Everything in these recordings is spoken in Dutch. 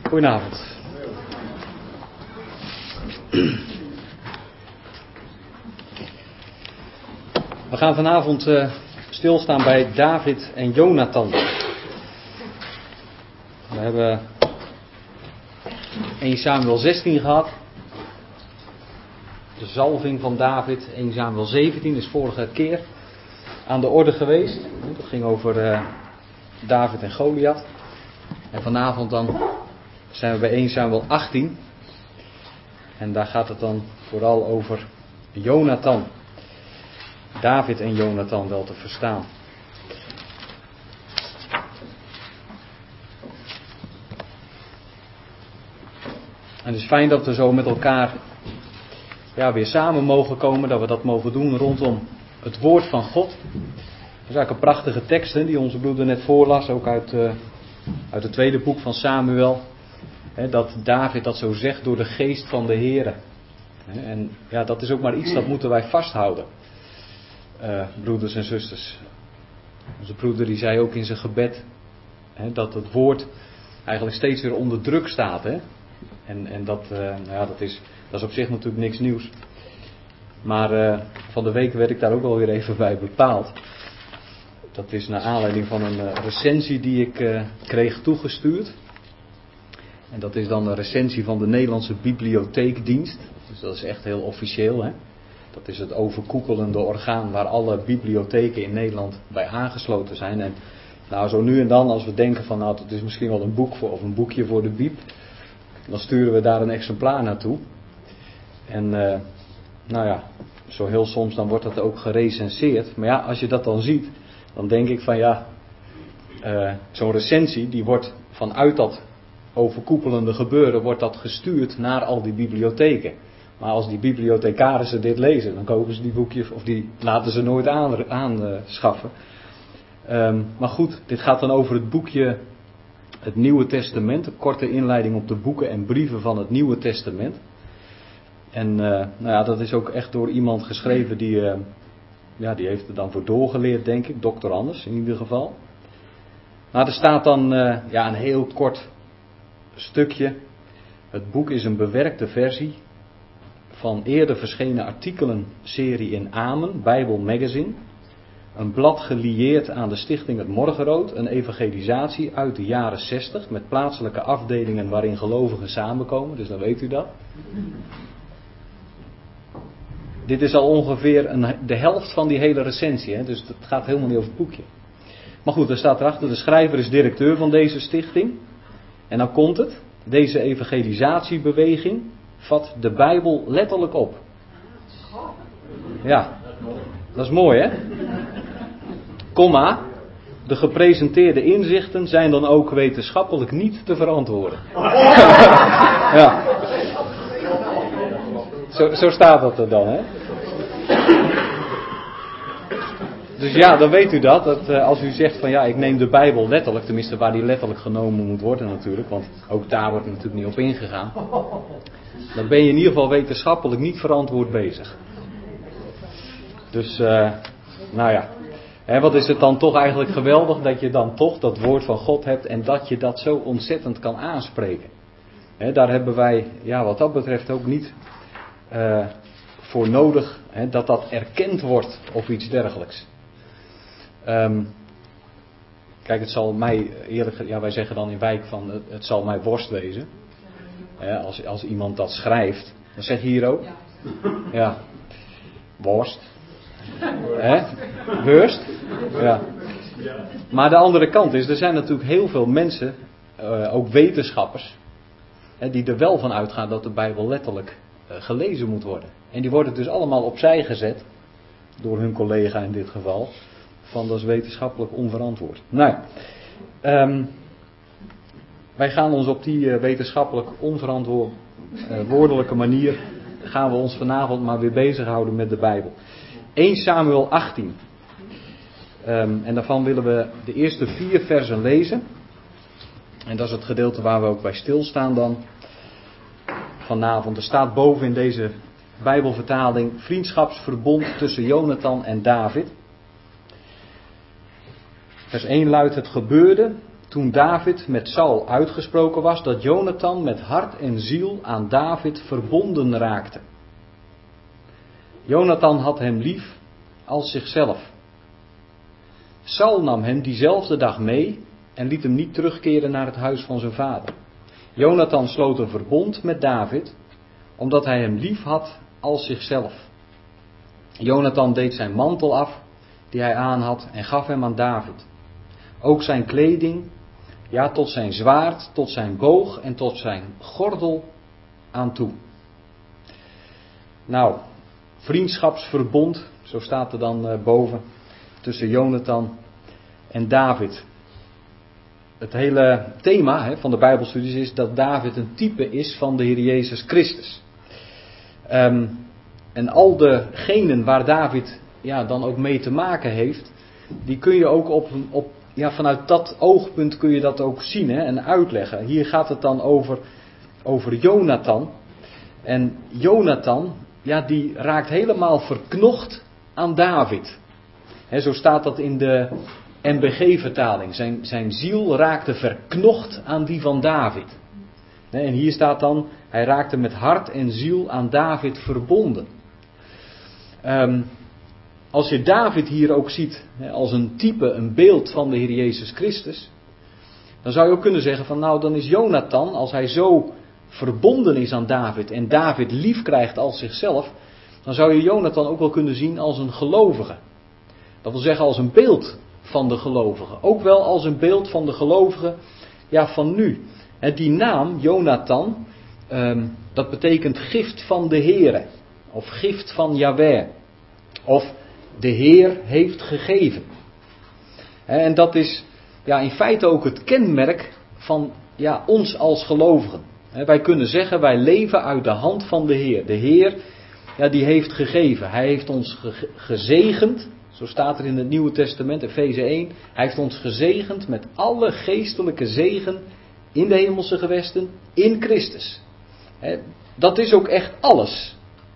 Goedenavond. We gaan vanavond stilstaan bij David en Jonathan. We hebben 1 Samuel 16 gehad. De zalving van David. 1 Samuel 17 is vorige keer aan de orde geweest. Dat ging over David en Goliath. En vanavond dan zijn we bij 1 Samuel 18. En daar gaat het dan vooral over Jonathan. David en Jonathan wel te verstaan. En het is fijn dat we zo met elkaar weer samen mogen komen. Dat we dat mogen doen rondom het woord van God. Dat is eigenlijk een prachtige tekst die onze broeder net voorlas. Ook uit het tweede boek van Samuel. Dat David dat zo zegt door de geest van de Heere. En ja, dat is ook maar iets dat moeten wij vasthouden. Broeders en zusters. Onze broeder die zei ook in zijn gebed dat het woord eigenlijk steeds weer onder druk staat. En dat is op zich natuurlijk niks nieuws. Maar van de week werd ik daar ook wel weer even bij bepaald. Dat is naar aanleiding van een recensie die ik kreeg toegestuurd. En dat is dan een recensie van de Nederlandse Bibliotheekdienst. Dus dat is echt heel officieel. Dat is het overkoepelende orgaan waar alle bibliotheken in Nederland bij aangesloten zijn. En nou, zo nu en dan als we denken van nou, het is misschien wel een boek voor, of een boekje voor de Bieb. Dan sturen we daar een exemplaar naartoe. En zo heel soms dan wordt dat ook gerecenseerd. Maar ja, als je dat dan ziet, dan denk ik van zo'n recensie die wordt vanuit dat overkoepelende gebeuren, wordt dat gestuurd naar al die bibliotheken. Maar als die bibliothecarissen dit lezen, dan kopen ze die boekjes of die laten ze nooit aanschaffen. Maar goed, dit gaat dan over het boekje Het Nieuwe Testament. Een korte inleiding op de boeken en brieven van het Nieuwe Testament. En dat is ook echt door iemand geschreven die heeft er dan voor doorgeleerd, denk ik. Dr. Anders in ieder geval. Nou, er staat dan een heel kort stukje. Het boek is een bewerkte versie van eerder verschenen artikelen serie in Amen, Bijbel Magazine. Een blad gelieerd aan de stichting Het Morgenrood, een evangelisatie uit de jaren 60 met plaatselijke afdelingen waarin gelovigen samenkomen, dus dan weet u dat. Dit is al ongeveer de helft van die hele recensie, dus het gaat helemaal niet over het boekje. Maar goed, er staat erachter, de schrijver is directeur van deze stichting. En dan komt het, deze evangelisatiebeweging vat de Bijbel letterlijk op. Ja, dat is mooi hè. Komma, de gepresenteerde inzichten zijn dan ook wetenschappelijk niet te verantwoorden. Ja. Zo staat dat er dan hè. Dus ja, dan weet u dat als u zegt van ik neem de Bijbel letterlijk, tenminste waar die letterlijk genomen moet worden natuurlijk, want ook daar wordt natuurlijk niet op ingegaan. Dan ben je in ieder geval wetenschappelijk niet verantwoord bezig. Dus, wat is het dan toch eigenlijk geweldig dat je dan toch dat woord van God hebt en dat je dat zo ontzettend kan aanspreken. Daar hebben wij, wat dat betreft ook niet voor nodig dat dat erkend wordt of iets dergelijks. Kijk, het zal mij wij zeggen dan in wijk van het zal mij worst wezen. Als iemand dat schrijft, dan zeg je hier ook. Ja, worst. Worst. Ja. Maar de andere kant is, er zijn natuurlijk heel veel mensen, ook wetenschappers, die er wel van uitgaan dat de Bijbel letterlijk gelezen moet worden. En die worden dus allemaal opzij gezet, door hun collega in dit geval, van dat is wetenschappelijk onverantwoord. Wij gaan ons op die wetenschappelijk onverantwoordelijke manier, gaan we ons vanavond maar weer bezighouden met de Bijbel. 1 Samuel 18. En daarvan willen we de eerste 4 versen lezen. En dat is het gedeelte waar we ook bij stilstaan dan vanavond. Er staat boven in deze Bijbelvertaling vriendschapsverbond tussen Jonathan en David. Vers 1 luidt: het gebeurde toen David met Saul uitgesproken was, dat Jonathan met hart en ziel aan David verbonden raakte. Jonathan had hem lief als zichzelf. Saul nam hem diezelfde dag mee en liet hem niet terugkeren naar het huis van zijn vader. Jonathan sloot een verbond met David, omdat hij hem lief had als zichzelf. Jonathan deed zijn mantel af, die hij aan had, en gaf hem aan David. Ook zijn kleding, ja, tot zijn zwaard, tot zijn boog en tot zijn gordel aan toe. Nou, vriendschapsverbond, zo staat er dan boven, tussen Jonathan en David. Het hele thema van de Bijbelstudies is dat David een type is van de Heer Jezus Christus. En al degenen waar David dan ook mee te maken heeft, die kun je ook vanuit dat oogpunt kun je dat ook zien en uitleggen. Hier gaat het dan over Jonathan. En Jonathan, die raakt helemaal verknocht aan David. Zo staat dat in de NBG-vertaling. Zijn ziel raakte verknocht aan die van David. En hier staat dan, hij raakte met hart en ziel aan David verbonden. Als je David hier ook ziet als een type, een beeld van de Heer Jezus Christus, dan zou je ook kunnen zeggen van dan is Jonathan, als hij zo verbonden is aan David en David lief krijgt als zichzelf, dan zou je Jonathan ook wel kunnen zien als een gelovige. Dat wil zeggen als een beeld van de gelovige. Ook wel als een beeld van de gelovige van nu. Die naam, Jonathan, dat betekent gift van de Heere. Of gift van Jahweh. Of de Heer heeft gegeven. En dat is in feite ook het kenmerk van ons als gelovigen. Wij kunnen zeggen, wij leven uit de hand van de Heer. De Heer, die heeft gegeven. Hij heeft ons gezegend. Zo staat er in het Nieuwe Testament, Efeze 1. Hij heeft ons gezegend met alle geestelijke zegen in de hemelse gewesten in Christus. Dat is ook echt alles.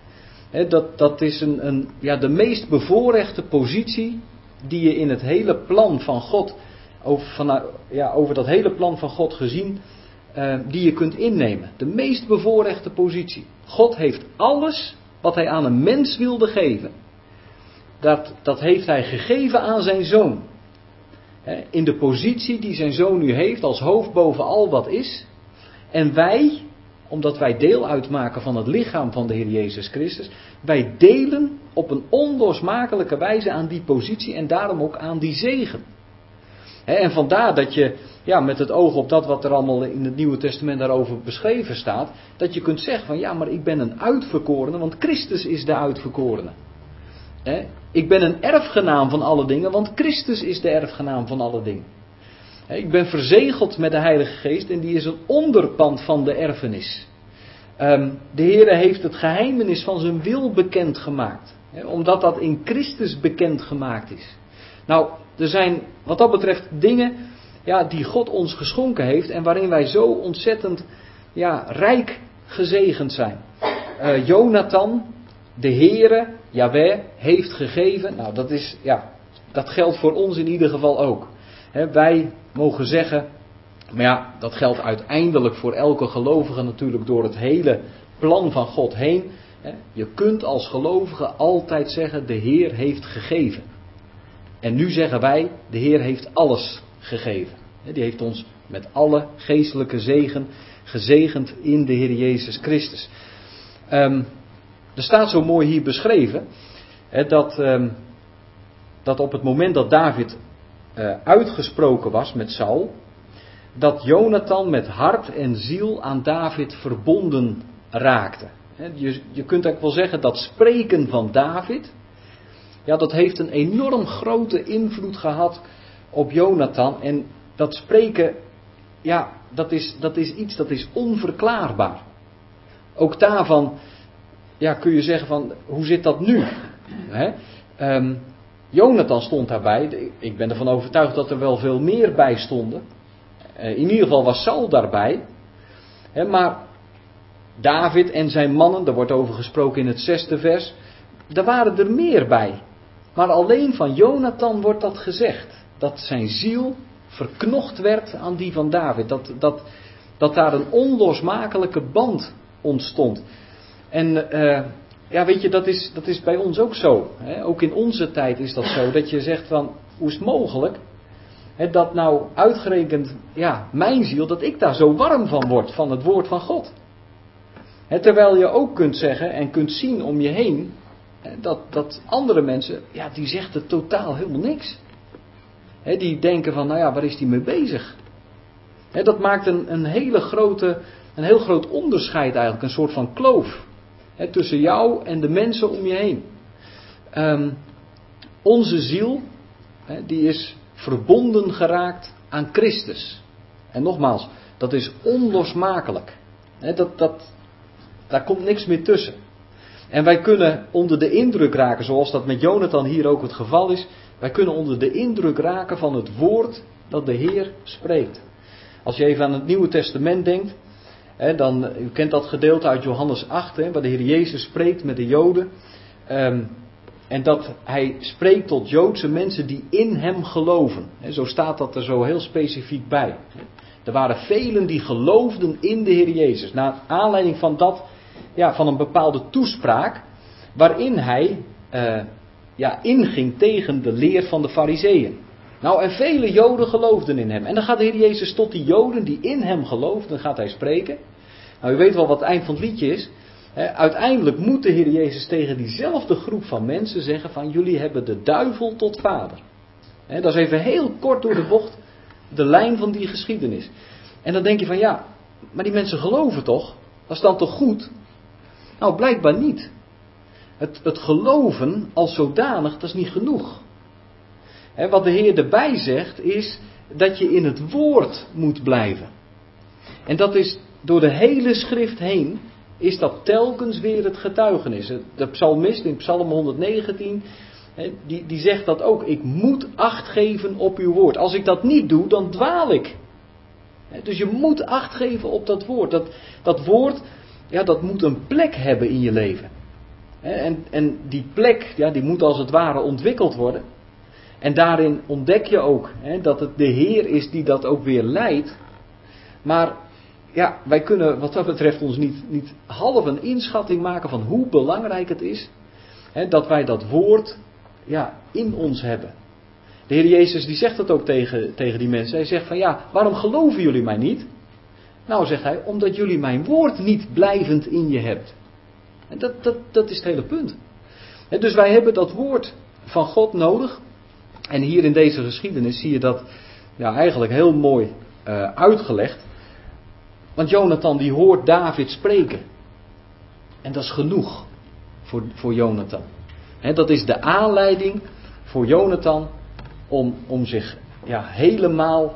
Dat is de meest bevoorrechte positie die je in het hele plan van God, over dat hele plan van God gezien, die je kunt innemen. De meest bevoorrechte positie. God heeft alles wat hij aan een mens wilde geven. Dat heeft hij gegeven aan zijn zoon. In de positie die zijn zoon nu heeft als hoofd boven al wat is. En wij, omdat wij deel uitmaken van het lichaam van de Heer Jezus Christus, wij delen op een onlosmakelijke wijze aan die positie en daarom ook aan die zegen. En vandaar dat je, met het oog op dat wat er allemaal in het Nieuwe Testament daarover beschreven staat, dat je kunt zeggen van maar ik ben een uitverkorene, want Christus is de uitverkorene. Ik ben een erfgenaam van alle dingen, want Christus is de erfgenaam van alle dingen. Ik ben verzegeld met de Heilige Geest en die is een onderpand van de erfenis. De Heere heeft het geheimenis van zijn wil bekendgemaakt. Omdat dat in Christus bekendgemaakt is. Nou, er zijn wat dat betreft dingen die God ons geschonken heeft en waarin wij zo ontzettend rijk gezegend zijn. Jonathan, de Heere, Jahweh, heeft gegeven. Nou, dat geldt voor ons in ieder geval ook. Wij mogen zeggen, maar dat geldt uiteindelijk voor elke gelovige natuurlijk door het hele plan van God heen. Je kunt als gelovige altijd zeggen, de Heer heeft gegeven. En nu zeggen wij, de Heer heeft alles gegeven. Die heeft ons met alle geestelijke zegen gezegend in de Heer Jezus Christus. Er staat zo mooi hier beschreven dat op het moment dat David uitgesproken was met Saul, dat Jonathan met hart en ziel aan David verbonden raakte. Je kunt ook wel zeggen dat spreken van David, dat heeft een enorm grote invloed gehad op Jonathan. En dat spreken, dat is iets dat is onverklaarbaar. Ook daarvan kun je zeggen van, hoe zit dat nu? Jonathan stond daarbij. Ik ben ervan overtuigd dat er wel veel meer bij stonden. In ieder geval was Saul daarbij. Maar David en zijn mannen, daar wordt over gesproken in het 6e vers. Daar waren er meer bij. Maar alleen van Jonathan wordt dat gezegd. Dat zijn ziel verknocht werd aan die van David. Dat daar een onlosmakelijke band ontstond. En weet je, dat is bij ons ook zo. Hè? Ook in onze tijd is dat zo. Dat je zegt van, hoe is het mogelijk? Hè, dat nou uitgerekend, mijn ziel, dat ik daar zo warm van word, van het woord van God. Hè, terwijl je ook kunt zeggen en kunt zien om je heen, dat andere mensen, die zegt totaal helemaal niks. Hè, die denken van, waar is die mee bezig? Hè, dat maakt een heel groot onderscheid eigenlijk, een soort van kloof. Hè, tussen jou en de mensen om je heen. Onze ziel, die is verbonden geraakt aan Christus. En nogmaals, dat is onlosmakelijk. Daar komt niks meer tussen. En wij kunnen onder de indruk raken, zoals dat met Jonathan hier ook het geval is. Wij kunnen onder de indruk raken van het woord dat de Heer spreekt. Als je even aan het Nieuwe Testament denkt, u kent dat gedeelte uit Johannes 8, waar de Heer Jezus spreekt met de Joden. En dat hij spreekt tot Joodse mensen die in hem geloven. Zo staat dat er zo heel specifiek bij. Er waren velen die geloofden in de Heer Jezus. Naar aanleiding van van een bepaalde toespraak. Waarin hij inging tegen de leer van de Farizeeën. Nou, en vele Joden geloofden in hem. En dan gaat de Heer Jezus tot die Joden die in hem geloofden, gaat hij spreken. Nou, u weet wel wat het eind van het liedje is. Uiteindelijk moet de Heer Jezus tegen diezelfde groep van mensen zeggen van, jullie hebben de duivel tot vader. Dat is even heel kort door de bocht de lijn van die geschiedenis. En dan denk je van, maar die mensen geloven toch? Dat is dan toch goed? Nou, blijkbaar niet. Het geloven als zodanig, dat is niet genoeg. Wat de Heer erbij zegt is dat je in het woord moet blijven. En dat is door de hele schrift heen, is dat telkens weer het getuigenis. De psalmist in Psalm 119, die zegt dat ook. Ik moet acht geven op uw woord. Als ik dat niet doe, dan dwaal ik. Dus je moet acht geven op dat woord. Dat woord, dat moet een plek hebben in je leven. En die plek, die moet als het ware ontwikkeld worden. En daarin ontdek je ook dat het de Heer is die dat ook weer leidt. Maar wij kunnen wat dat betreft ons niet half een inschatting maken van hoe belangrijk het is dat wij dat woord in ons hebben. De Heer Jezus die zegt dat ook tegen die mensen. Hij zegt van waarom geloven jullie mij niet? Nou, zegt hij, omdat jullie mijn woord niet blijvend in je hebt. En dat is het hele punt. Dus wij hebben dat woord van God nodig. En hier in deze geschiedenis zie je dat eigenlijk heel mooi uitgelegd. Want Jonathan die hoort David spreken. En dat is genoeg voor Jonathan. Dat is de aanleiding voor Jonathan om zich helemaal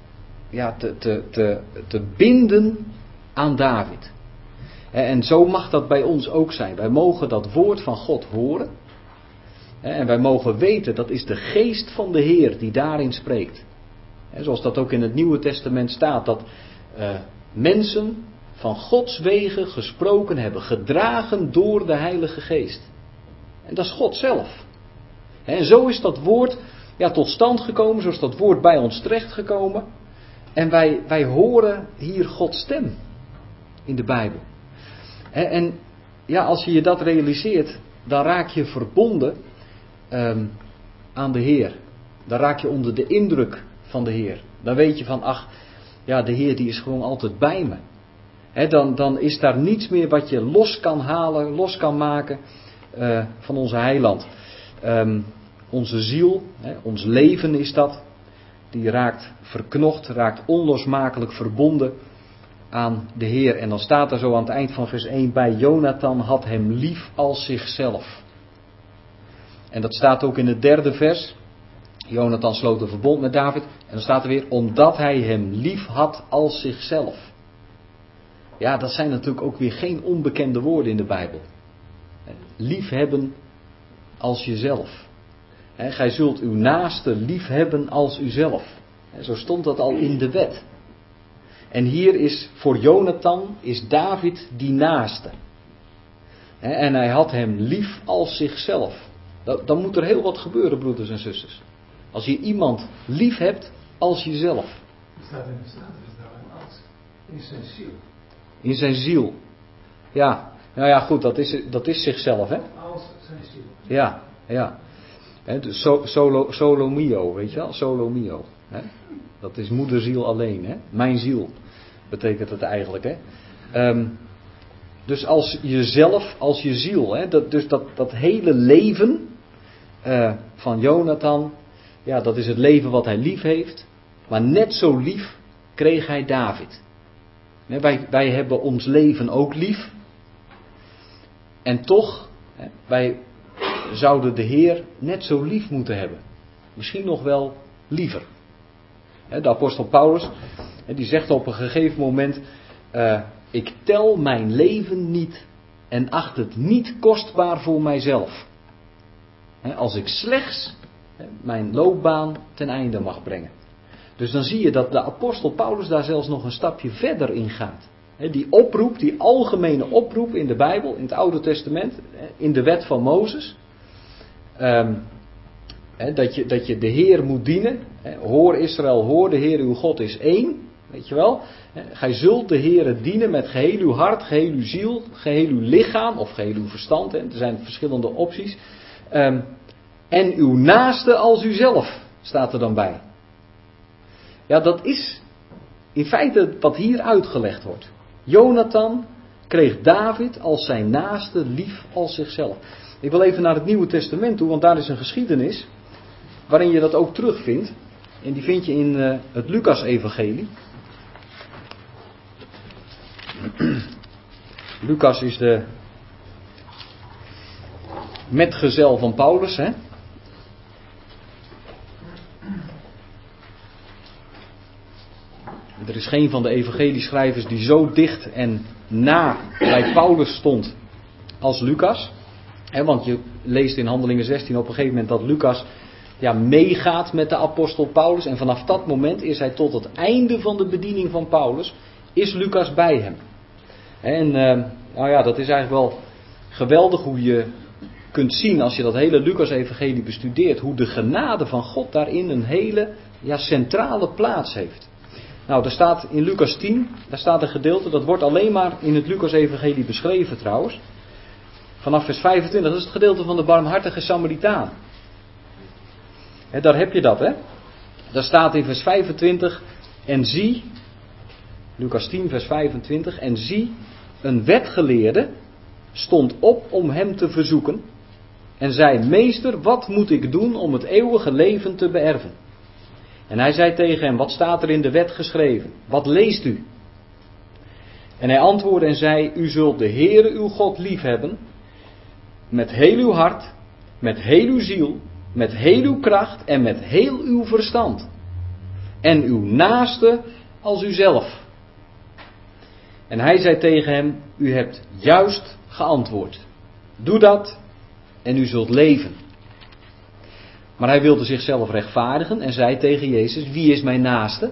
te binden aan David. En zo mag dat bij ons ook zijn. Wij mogen dat woord van God horen. En wij mogen weten, dat is de geest van de Heer die daarin spreekt. Zoals dat ook in het Nieuwe Testament staat, dat mensen van Gods wegen gesproken hebben, gedragen door de Heilige Geest. En dat is God zelf. En zo is dat woord tot stand gekomen, zo is dat woord bij ons terechtgekomen. En wij horen hier Gods stem in de Bijbel. En als je je dat realiseert, dan raak je verbonden aan de Heer. Dan raak je onder de indruk van de Heer. Dan weet je van, de Heer die is gewoon altijd bij me. Dan is daar niets meer wat je los kan halen, los kan maken van onze heiland. Onze ziel, ons leven is dat. Die raakt verknocht, raakt onlosmakelijk verbonden aan de Heer. En dan staat er zo aan het eind van vers 1 bij: Jonathan had hem lief als zichzelf. En dat staat ook in het 3e vers. Jonathan sloot een verbond met David. En dan staat er weer: omdat hij hem lief had als zichzelf. Ja, dat zijn natuurlijk ook weer geen onbekende woorden in de Bijbel. Liefhebben als jezelf. Gij zult uw naaste liefhebben als uzelf. Zo stond dat al in de wet. En hier is voor Jonathan is David die naaste. En hij had hem lief als zichzelf. Dan moet er heel wat gebeuren, broeders en zusters. Als je iemand lief hebt, als jezelf. Het staat in de Statenvertaling als in zijn ziel. In zijn ziel. Ja, nou ja, goed, dat is zichzelf, hè? Als zijn ziel. Ja, ja. He, dus solo mio, weet je wel? Solo mio. Hè? Dat is moederziel alleen, hè? Mijn ziel betekent het eigenlijk, hè? Dus als jezelf, als je ziel, hè? Dat hele leven van Jonathan, ja, dat is het leven wat hij lief heeft. Maar net zo lief kreeg hij David. Wij hebben ons leven ook lief. En toch, wij zouden de Heer net zo lief moeten hebben. Misschien nog wel liever. De apostel Paulus, die zegt op een gegeven moment: ik tel mijn leven niet en acht het niet kostbaar voor mijzelf. Als ik slechts mijn loopbaan ten einde mag brengen. Dus dan zie je dat de apostel Paulus daar zelfs nog een stapje verder in gaat. Die oproep, die algemene oproep in de Bijbel, in het Oude Testament, in de wet van Mozes. Dat je de Heer moet dienen. Hoor Israël, hoor, de Heer uw God is één. Weet je wel. Gij zult de Heer dienen met geheel uw hart, geheel uw ziel, geheel uw lichaam of geheel uw verstand. Er zijn verschillende opties. En uw naaste als uzelf, staat er dan bij. Ja, dat is in feite wat hier uitgelegd wordt. Jonathan kreeg David als zijn naaste lief als zichzelf. Ik wil even naar het Nieuwe Testament toe, want daar is een geschiedenis waarin je dat ook terugvindt. En die vind je in het Lucas-evangelie. Lucas is de metgezel van Paulus, hè? Er is geen van de evangelieschrijvers die zo dicht en na bij Paulus stond als Lucas. Want je leest in Handelingen 16 op een gegeven moment dat Lucas meegaat met de apostel Paulus. En vanaf dat moment is hij tot het einde van de bediening van Paulus, is Lucas bij hem. En dat is eigenlijk wel geweldig hoe je kunt zien als je dat hele Lucas-evangelie bestudeert. Hoe de genade van God daarin een hele centrale plaats heeft. Nou, daar staat in Lucas 10, daar staat een gedeelte, dat wordt alleen maar in het Lucas-evangelie beschreven trouwens. Vanaf vers 25, dat is het gedeelte van de barmhartige Samaritaan. Daar heb je dat, hè. Daar staat in vers 25, en zie, Lucas 10 vers 25, en zie, een wetgeleerde stond op om hem te verzoeken. En zei: meester, wat moet ik doen om het eeuwige leven te beërven? En hij zei tegen hem: wat staat er in de wet geschreven? Wat leest u? En hij antwoordde en zei: u zult de Heere uw God liefhebben met heel uw hart, met heel uw ziel, met heel uw kracht en met heel uw verstand. En uw naaste als uzelf. En hij zei tegen hem: u hebt juist geantwoord. Doe dat en u zult leven. Maar hij wilde zichzelf rechtvaardigen en zei tegen Jezus: wie is mijn naaste?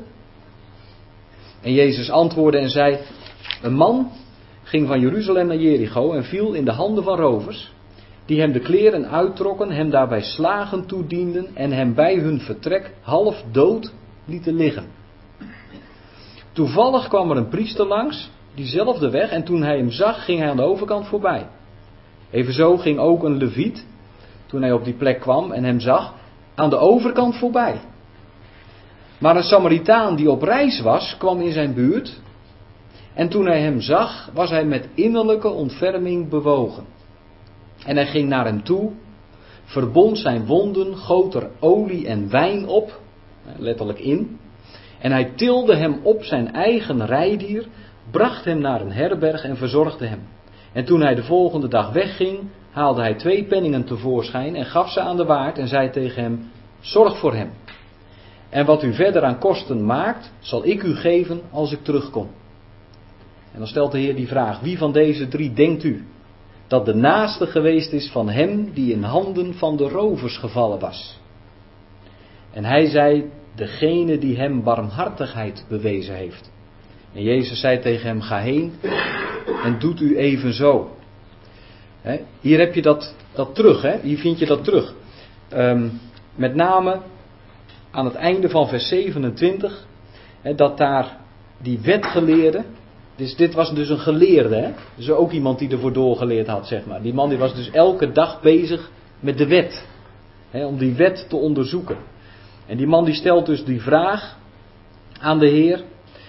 En Jezus antwoordde en zei: een man ging van Jeruzalem naar Jericho en viel in de handen van rovers, die hem de kleren uittrokken, hem daarbij slagen toedienden en hem bij hun vertrek half dood lieten liggen. Toevallig kwam er een priester langs, diezelfde weg, en toen hij hem zag, ging hij aan de overkant voorbij. Evenzo ging ook een leviet, toen hij op die plek kwam en hem zag, aan de overkant voorbij. Maar een Samaritaan die op reis was, kwam in zijn buurt, en toen hij hem zag, was hij met innerlijke ontferming bewogen. En hij ging naar hem toe, verbond zijn wonden, goot er olie en wijn op, letterlijk in, en hij tilde hem op zijn eigen rijdier, bracht hem naar een herberg en verzorgde hem. En toen hij de volgende dag wegging, haalde hij 2 penningen tevoorschijn en gaf ze aan de waard en zei tegen hem: zorg voor hem. En wat u verder aan kosten maakt, zal ik u geven als ik terugkom. En dan stelt de Heer die vraag: wie van deze 3 denkt u dat de naaste geweest is van hem die in handen van de rovers gevallen was? En hij zei: degene die hem barmhartigheid bewezen heeft. En Jezus zei tegen hem: ga heen en doet u evenzo. Hier heb je dat terug, hier vind je dat terug. Met name aan het einde van vers 27, dat daar die wetgeleerde, dus dit was dus een geleerde, hè? Dus ook iemand die ervoor doorgeleerd had, zeg maar. Die man die was dus elke dag bezig met de wet, om die wet te onderzoeken. En die man die stelt dus die vraag aan de Heer.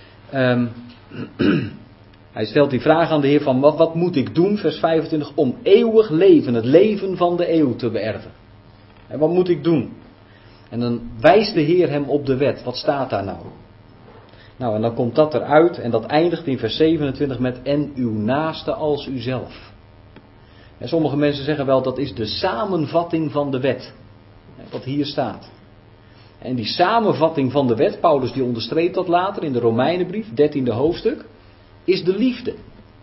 Hij stelt die vraag aan de Heer van wat moet ik doen, vers 25, om eeuwig leven, het leven van de eeuw te beërven. En wat moet ik doen? En dan wijst de Heer hem op de wet. Wat staat daar nou? Nou, en dan komt dat eruit en dat eindigt in vers 27 met en uw naaste als uzelf. En sommige mensen zeggen wel dat is de samenvatting van de wet. Wat hier staat. En die samenvatting van de wet, Paulus die onderstreept dat later in de Romeinenbrief, 13e hoofdstuk, is de liefde.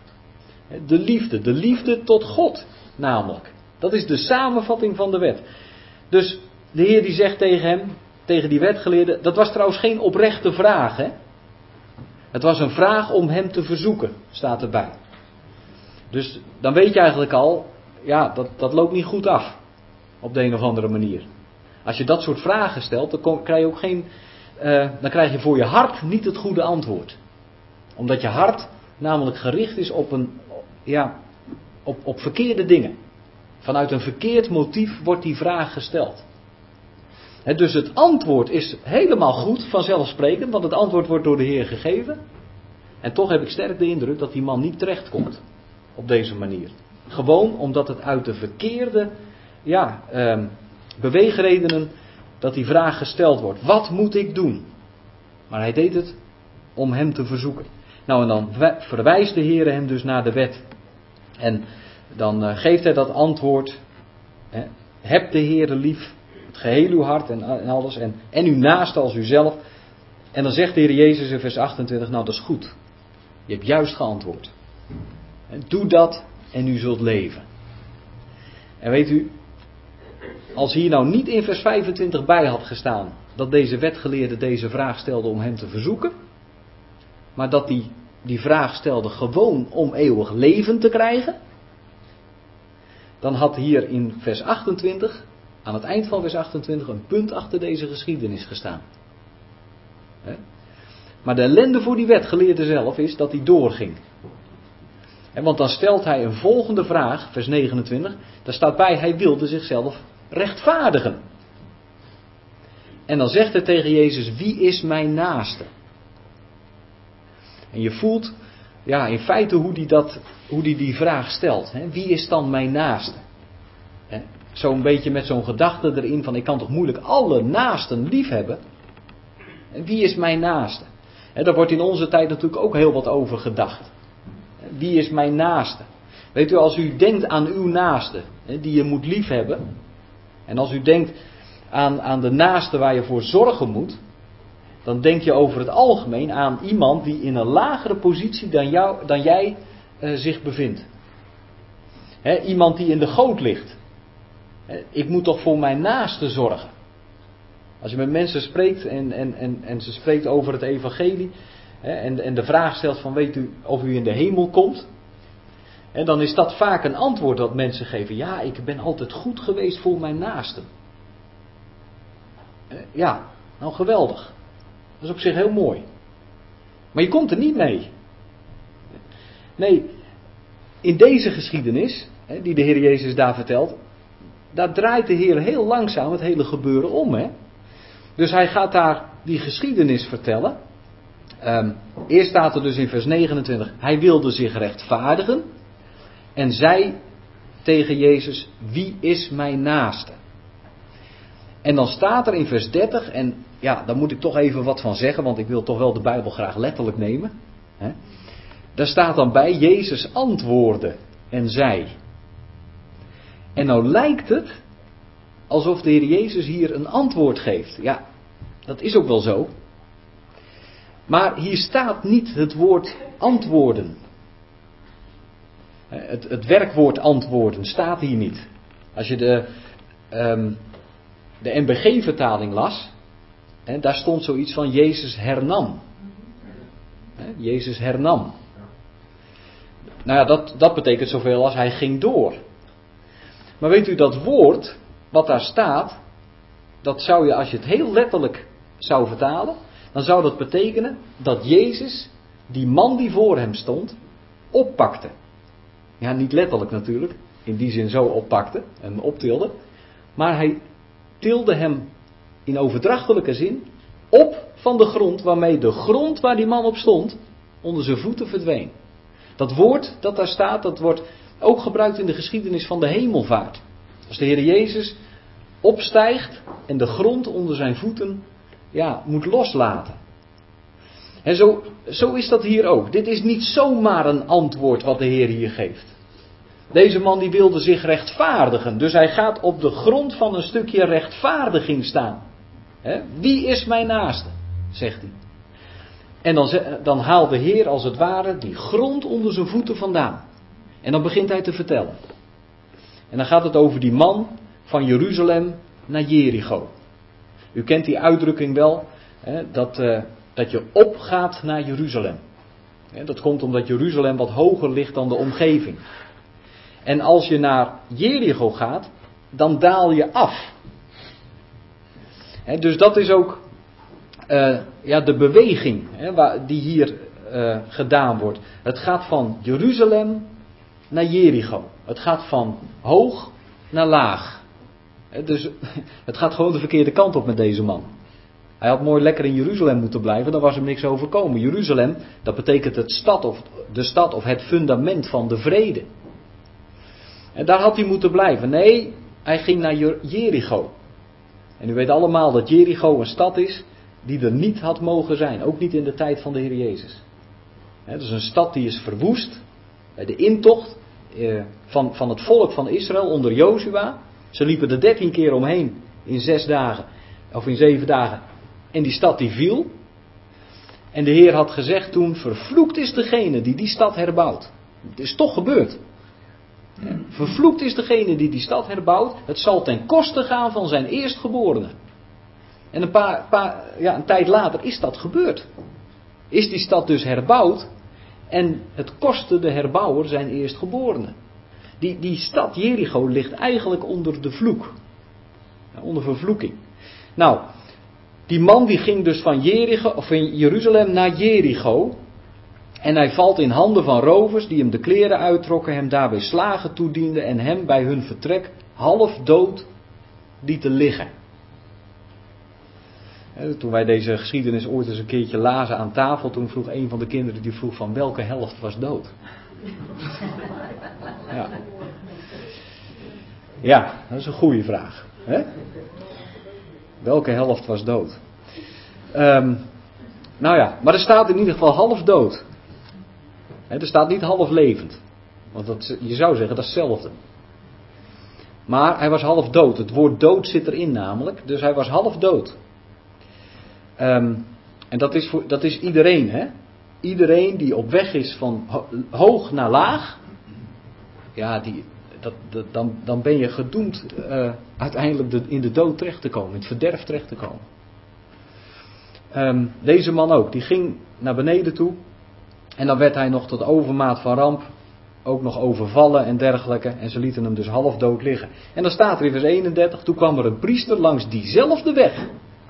De liefde tot God namelijk. Dat is de samenvatting van de wet. Dus de Heer die zegt tegen hem, tegen die wetgeleerde, dat was trouwens geen oprechte vraag, hè? Het was een vraag om hem te verzoeken, staat erbij. Dus dan weet je eigenlijk al, ja, dat loopt niet goed af. Op de een of andere manier. Als je dat soort vragen stelt, dan krijg je ook dan krijg je voor je hart niet het goede antwoord. Omdat je hart namelijk gericht is op verkeerde dingen. Vanuit een verkeerd motief wordt die vraag gesteld. Dus het antwoord is helemaal goed, vanzelfsprekend, want het antwoord wordt door de Heer gegeven. En toch heb ik sterk de indruk dat die man niet terechtkomt op deze manier. Gewoon omdat het uit de verkeerde beweegredenen dat die vraag gesteld wordt. Wat moet ik doen? Maar hij deed het om hem te verzoeken. Nou, en dan verwijst de Heer hem dus naar de wet. En dan geeft hij dat antwoord. Heb de Heere lief, het geheel uw hart en alles. En uw naaste als uzelf. En dan zegt de Heer Jezus in vers 28, nou dat is goed. Je hebt juist geantwoord. Doe dat en u zult leven. En weet u, als hier nou niet in vers 25 bij had gestaan dat deze wetgeleerde deze vraag stelde om hem te verzoeken, maar dat die vraag stelde gewoon om eeuwig leven te krijgen, dan had hier in vers 28, aan het eind van vers 28, een punt achter deze geschiedenis gestaan. Maar de ellende voor die wetgeleerde zelf is dat hij doorging. Want dan stelt hij een volgende vraag, vers 29, daar staat bij, hij wilde zichzelf rechtvaardigen. En dan zegt hij tegen Jezus, wie is mijn naaste? En je voelt, in feite hoe die vraag stelt. Wie is dan mijn naaste? Zo'n beetje met zo'n gedachte erin van, ik kan toch moeilijk alle naasten lief hebben? En wie is mijn naaste? Daar wordt in onze tijd natuurlijk ook heel wat over gedacht. Wie is mijn naaste? Weet u, als u denkt aan uw naaste, die je moet lief hebben. En als u denkt aan de naaste waar je voor zorgen moet. Dan denk je over het algemeen aan iemand die in een lagere positie dan jij zich bevindt. Iemand die in de goot ligt. Ik moet toch voor mijn naaste zorgen. Als je met mensen spreekt en ze spreekt over het evangelie. En de vraag stelt van weet u of u in de hemel komt. En dan is dat vaak een antwoord dat mensen geven. Ja, ik ben altijd goed geweest voor mijn naasten. Nou geweldig. Dat is op zich heel mooi. Maar je komt er niet mee. Nee, in deze geschiedenis, die de Heer Jezus daar vertelt, daar draait de Heer heel langzaam het hele gebeuren om. Dus hij gaat daar die geschiedenis vertellen. Eerst staat er dus in vers 29, hij wilde zich rechtvaardigen. En zei tegen Jezus, wie is mijn naaste? En dan staat er in vers 30, en daar moet ik toch even wat van zeggen, want ik wil toch wel de Bijbel graag letterlijk nemen. Daar staat dan bij, Jezus antwoordde en zei. En nou lijkt het alsof de Heer Jezus hier een antwoord geeft. Ja, dat is ook wel zo. Maar hier staat niet het woord antwoorden. Het werkwoord antwoorden staat hier niet. Als je de NBG-vertaling las, daar stond zoiets van Jezus hernam. Jezus hernam. Nou ja, dat betekent zoveel als hij ging door. Maar weet u, dat woord wat daar staat, dat zou je als je het heel letterlijk zou vertalen, dan zou dat betekenen dat Jezus die man die voor hem stond oppakte. Ja, niet letterlijk natuurlijk, in die zin zo oppakte en optilde, maar hij tilde hem in overdrachtelijke zin op van de grond, waarmee de grond waar die man op stond onder zijn voeten verdween. Dat woord dat daar staat, dat wordt ook gebruikt in de geschiedenis van de hemelvaart. Als de Heer Jezus opstijgt en de grond onder zijn voeten moet loslaten. En zo is dat hier ook. Dit is niet zomaar een antwoord wat de Heer hier geeft. Deze man die wilde zich rechtvaardigen. Dus hij gaat op de grond van een stukje rechtvaardiging staan. Wie is mijn naaste? Zegt hij. En dan haalt de Heer als het ware die grond onder zijn voeten vandaan. En dan begint hij te vertellen. En dan gaat het over die man van Jeruzalem naar Jericho. U kent die uitdrukking wel, dat je opgaat naar Jeruzalem. Dat komt omdat Jeruzalem wat hoger ligt dan de omgeving. En als je naar Jericho gaat, dan daal je af. Dus dat is ook de beweging die hier gedaan wordt. Het gaat van Jeruzalem naar Jericho. Het gaat van hoog naar laag. Dus het gaat gewoon de verkeerde kant op met deze man. Hij had mooi lekker in Jeruzalem moeten blijven, dan was hem niks overkomen. Jeruzalem, dat betekent de stad of het fundament van de vrede. En daar had hij moeten blijven. Nee, hij ging naar Jericho. En u weet allemaal dat Jericho een stad is die er niet had mogen zijn. Ook niet in de tijd van de Heer Jezus. Het is een stad die is verwoest. De intocht van het volk van Israël onder Jozua. Ze liepen er 13 keer omheen in 6 dagen. Of in 7 dagen. En die stad die viel. En de Heer had gezegd toen, vervloekt is degene die stad herbouwt. Het is toch gebeurd. Vervloekt is degene die stad herbouwt. Het zal ten koste gaan van zijn eerstgeborene. En een tijd later is dat gebeurd. Is die stad dus herbouwd. En het kostte de herbouwer zijn eerstgeborene. Die stad Jericho ligt eigenlijk onder de vloek. Onder vervloeking. Nou, die man die ging dus van Jeruzalem naar Jericho. En hij valt in handen van rovers die hem de kleren uittrokken, hem daarbij slagen toedienden en hem bij hun vertrek half dood lieten liggen. Toen wij deze geschiedenis ooit eens een keertje lazen aan tafel, toen vroeg een van de kinderen, die vroeg van welke helft was dood? Ja, dat is een goede vraag. Hè? Welke helft was dood? Maar er staat in ieder geval half dood. Er staat niet half levend. Want je zou zeggen dat is hetzelfde. Maar hij was half dood. Het woord dood zit erin namelijk. Dus hij was half dood. En dat is iedereen. Hè? Iedereen die op weg is van hoog naar laag. Ja, dan ben je gedoemd uiteindelijk in de dood terecht te komen. In het verderf terecht te komen. Deze man ook. Die ging naar beneden toe. En dan werd hij nog tot overmaat van ramp ook nog overvallen en dergelijke. En ze lieten hem dus half dood liggen. En dan staat er in vers 31. Toen kwam er een priester langs diezelfde weg.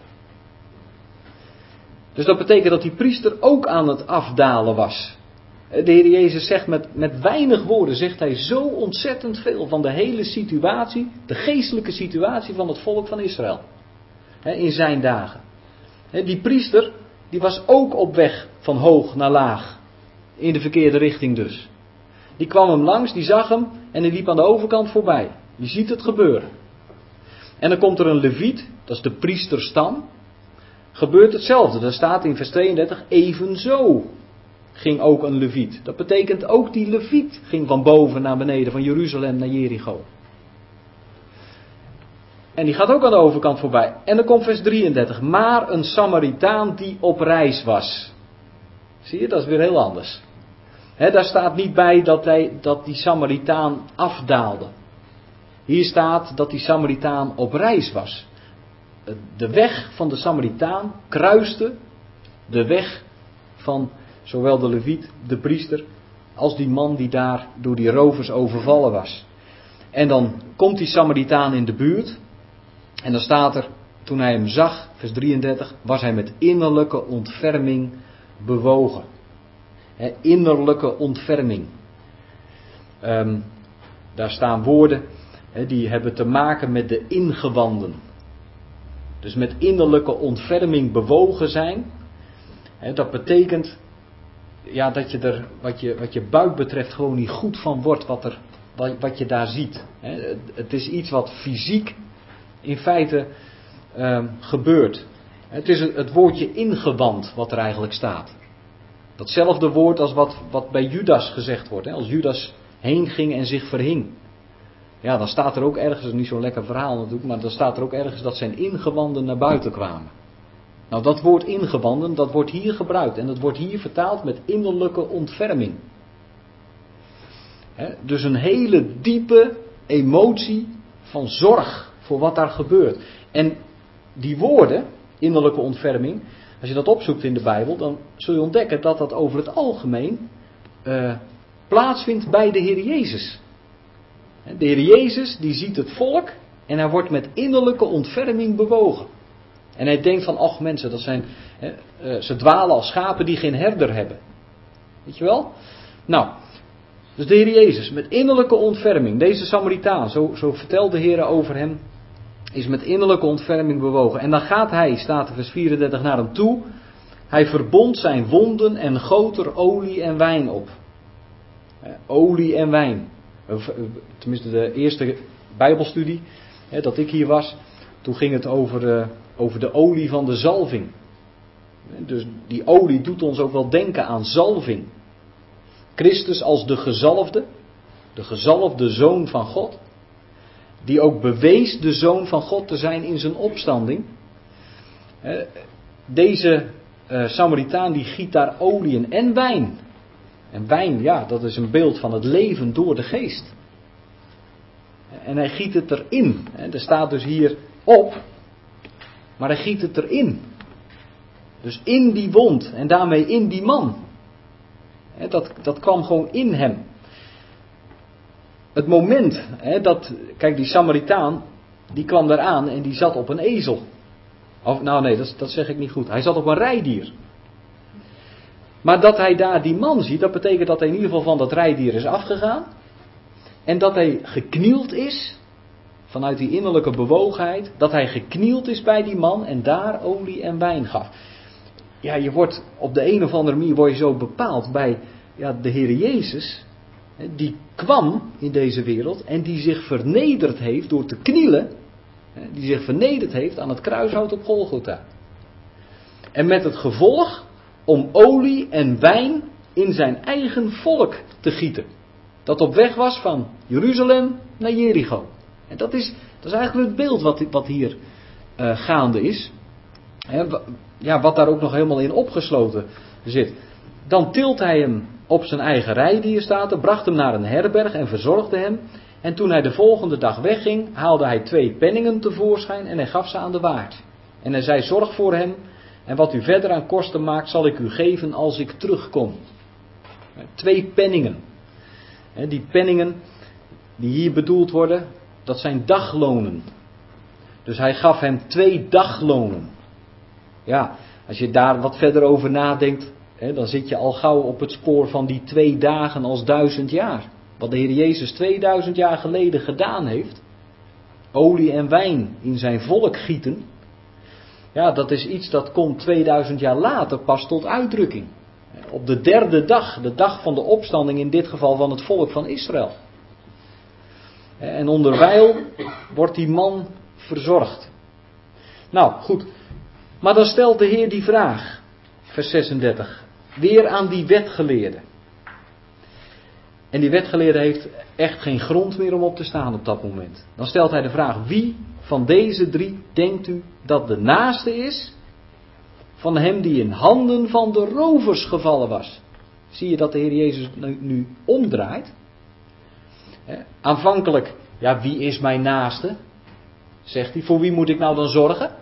Dus dat betekent dat die priester ook aan het afdalen was. De Heer Jezus zegt met weinig woorden, zegt hij zo ontzettend veel van de hele situatie, de geestelijke situatie van het volk van Israël. In zijn dagen. Die priester, die was ook op weg van hoog naar laag. In de verkeerde richting dus. Die kwam hem langs, die zag hem en die liep aan de overkant voorbij. Je ziet het gebeuren. En dan komt er een leviet, dat is de priesterstam. Gebeurt hetzelfde, daar staat in vers 32, evenzo ging ook een leviet. Dat betekent ook die leviet ging van boven naar beneden, van Jeruzalem naar Jericho. En die gaat ook aan de overkant voorbij. En dan komt vers 33, maar een Samaritaan die op reis was. Zie je, dat is weer heel anders. Daar staat niet bij dat die Samaritaan afdaalde. Hier staat dat die Samaritaan op reis was. De weg van de Samaritaan kruiste de weg van zowel de leviet, de priester, als die man die daar door die rovers overvallen was. En dan komt die Samaritaan in de buurt. En dan staat er, toen hij hem zag, vers 33, was hij met innerlijke ontferming bewogen. Innerlijke ontferming. Daar staan woorden die hebben te maken met de ingewanden. Dus met innerlijke ontferming bewogen zijn. Dat betekent dat je er wat je buik betreft gewoon niet goed van wordt wat je daar ziet. Het is iets wat fysiek in feite gebeurt. Het is het woordje ingewand wat er eigenlijk staat. Datzelfde woord als wat bij Judas gezegd wordt. Als Judas heen ging en zich verhing. Ja, dan staat er ook ergens, dat is niet zo'n lekker verhaal natuurlijk, maar dan staat er ook ergens dat zijn ingewanden naar buiten kwamen. Nou, dat woord ingewanden, dat wordt hier gebruikt. En dat wordt hier vertaald met innerlijke ontferming. Dus een hele diepe emotie van zorg voor wat daar gebeurt. En die woorden, innerlijke ontferming, als je dat opzoekt in de Bijbel, dan zul je ontdekken dat dat over het algemeen plaatsvindt bij de Heer Jezus. De Heer Jezus die ziet het volk en hij wordt met innerlijke ontferming bewogen. En hij denkt van, ach mensen, dat zijn, ze dwalen als schapen die geen herder hebben. Weet je wel? Nou, dus de Heer Jezus met innerlijke ontferming, deze Samaritaan, zo vertelt de Heer over hem, is met innerlijke ontferming bewogen. En dan gaat hij, staat er vers 34, naar hem toe. Hij verbond zijn wonden en goot er olie en wijn op. Olie en wijn. Tenminste de eerste Bijbelstudie dat ik hier was, toen ging het over de olie van de zalving. Dus die olie doet ons ook wel denken aan zalving. Christus als de gezalfde Zoon van God, die ook bewees de Zoon van God te zijn in zijn opstanding. Deze Samaritaan die giet daar olie in en wijn. En wijn, ja, dat is een beeld van het leven door de geest. En hij giet het erin. Er staat dus hier op, maar hij giet het erin. Dus in die wond en daarmee in die man. Dat kwam gewoon in hem. Het moment kijk, die Samaritaan, die kwam daar aan en die zat op een ezel. Of, nou nee, dat zeg ik niet goed. Hij zat op een rijdier. Maar dat hij daar die man ziet, dat betekent dat hij in ieder geval van dat rijdier is afgegaan. En dat hij geknield is, vanuit die innerlijke bewogenheid, dat hij geknield is bij die man en daar olie en wijn gaf. Ja, je wordt op de een of andere manier word je zo bepaald bij de Heer Jezus. Die kwam in deze wereld en die zich vernederd heeft door te knielen. Die zich vernederd heeft aan het kruishout op Golgotha. En met het gevolg om olie en wijn in zijn eigen volk te gieten. Dat op weg was van Jeruzalem naar Jericho. En dat is eigenlijk het beeld wat hier gaande is. Wat daar ook nog helemaal in opgesloten zit. Dan tilt hij hem op zijn eigen rijdier, staat er, bracht hem naar een herberg en verzorgde hem. En toen hij de volgende dag wegging, haalde hij 2 penningen tevoorschijn en hij gaf ze aan de waard. En hij zei, zorg voor hem en wat u verder aan kosten maakt zal ik u geven als ik terugkom. 2 penningen. Die penningen die hier bedoeld worden, dat zijn daglonen. Dus hij gaf hem 2 daglonen. Ja, als je daar wat verder over nadenkt, dan zit je al gauw op het spoor van die 2 dagen als 1000 jaar. Wat de Heer Jezus 2000 jaar geleden gedaan heeft. Olie en wijn in zijn volk gieten. Ja, dat is iets dat komt 2000 jaar later pas tot uitdrukking. Op de 3e dag, de dag van de opstanding in dit geval van het volk van Israël. En onderwijl wordt die man verzorgd. Nou, goed. Maar dan stelt de Heer die vraag, vers 36, weer aan die wetgeleerde. En die wetgeleerde heeft echt geen grond meer om op te staan op dat moment. Dan stelt hij de vraag, wie van deze 3 denkt u dat de naaste is van hem die in handen van de rovers gevallen was? Zie je dat de Heer Jezus nu omdraait? Aanvankelijk, wie is mijn naaste? Zegt hij, voor wie moet ik nou dan zorgen?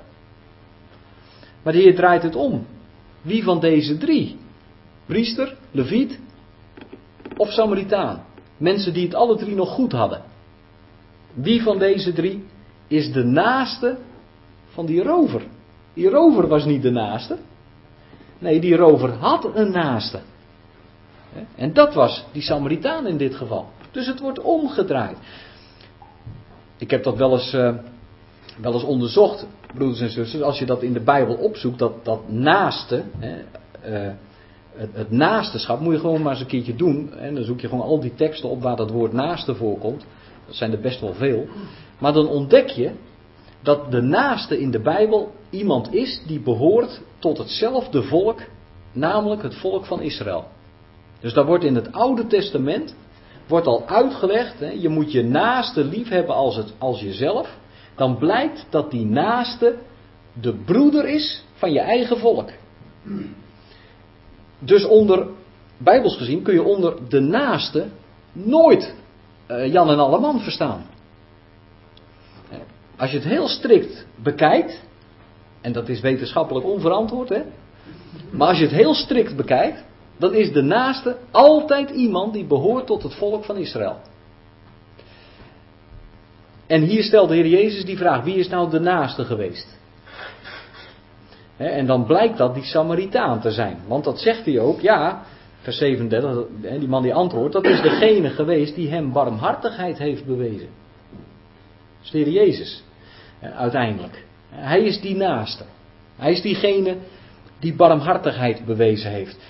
Maar de Heer draait het om. Wie van deze 3? Priester, leviet of Samaritaan? Mensen die het alle 3 nog goed hadden. Wie van deze 3 is de naaste van die rover. Die rover was niet de naaste. Nee, die rover had een naaste. En dat was die Samaritaan in dit geval. Dus het wordt omgedraaid. Ik heb dat wel eens onderzocht, broeders en zusters. Als je dat in de Bijbel opzoekt, dat naaste, het naasteschap, moet je gewoon maar eens een keertje doen. En dan zoek je gewoon al die teksten op waar dat woord naaste voorkomt. Dat zijn er best wel veel. Maar dan ontdek je dat de naaste in de Bijbel iemand is die behoort tot hetzelfde volk, namelijk het volk van Israël. Dus daar wordt in het Oude Testament wordt al uitgelegd, je moet je naaste lief hebben als jezelf. Dan blijkt dat die naaste de broeder is van je eigen volk. Dus bijbels gezien kun je onder de naaste nooit Jan en Alleman verstaan. Als je het heel strikt bekijkt, en dat is wetenschappelijk onverantwoord, maar als je het heel strikt bekijkt, dan is de naaste altijd iemand die behoort tot het volk van Israël. En hier stelt de Heer Jezus die vraag, wie is nou de naaste geweest? En dan blijkt dat die Samaritaan te zijn. Want dat zegt hij ook, ja, vers 37, die man die antwoordt, dat is degene geweest die hem barmhartigheid heeft bewezen. Dat is de Heer Jezus, uiteindelijk. Hij is die naaste. Hij is diegene die barmhartigheid bewezen heeft.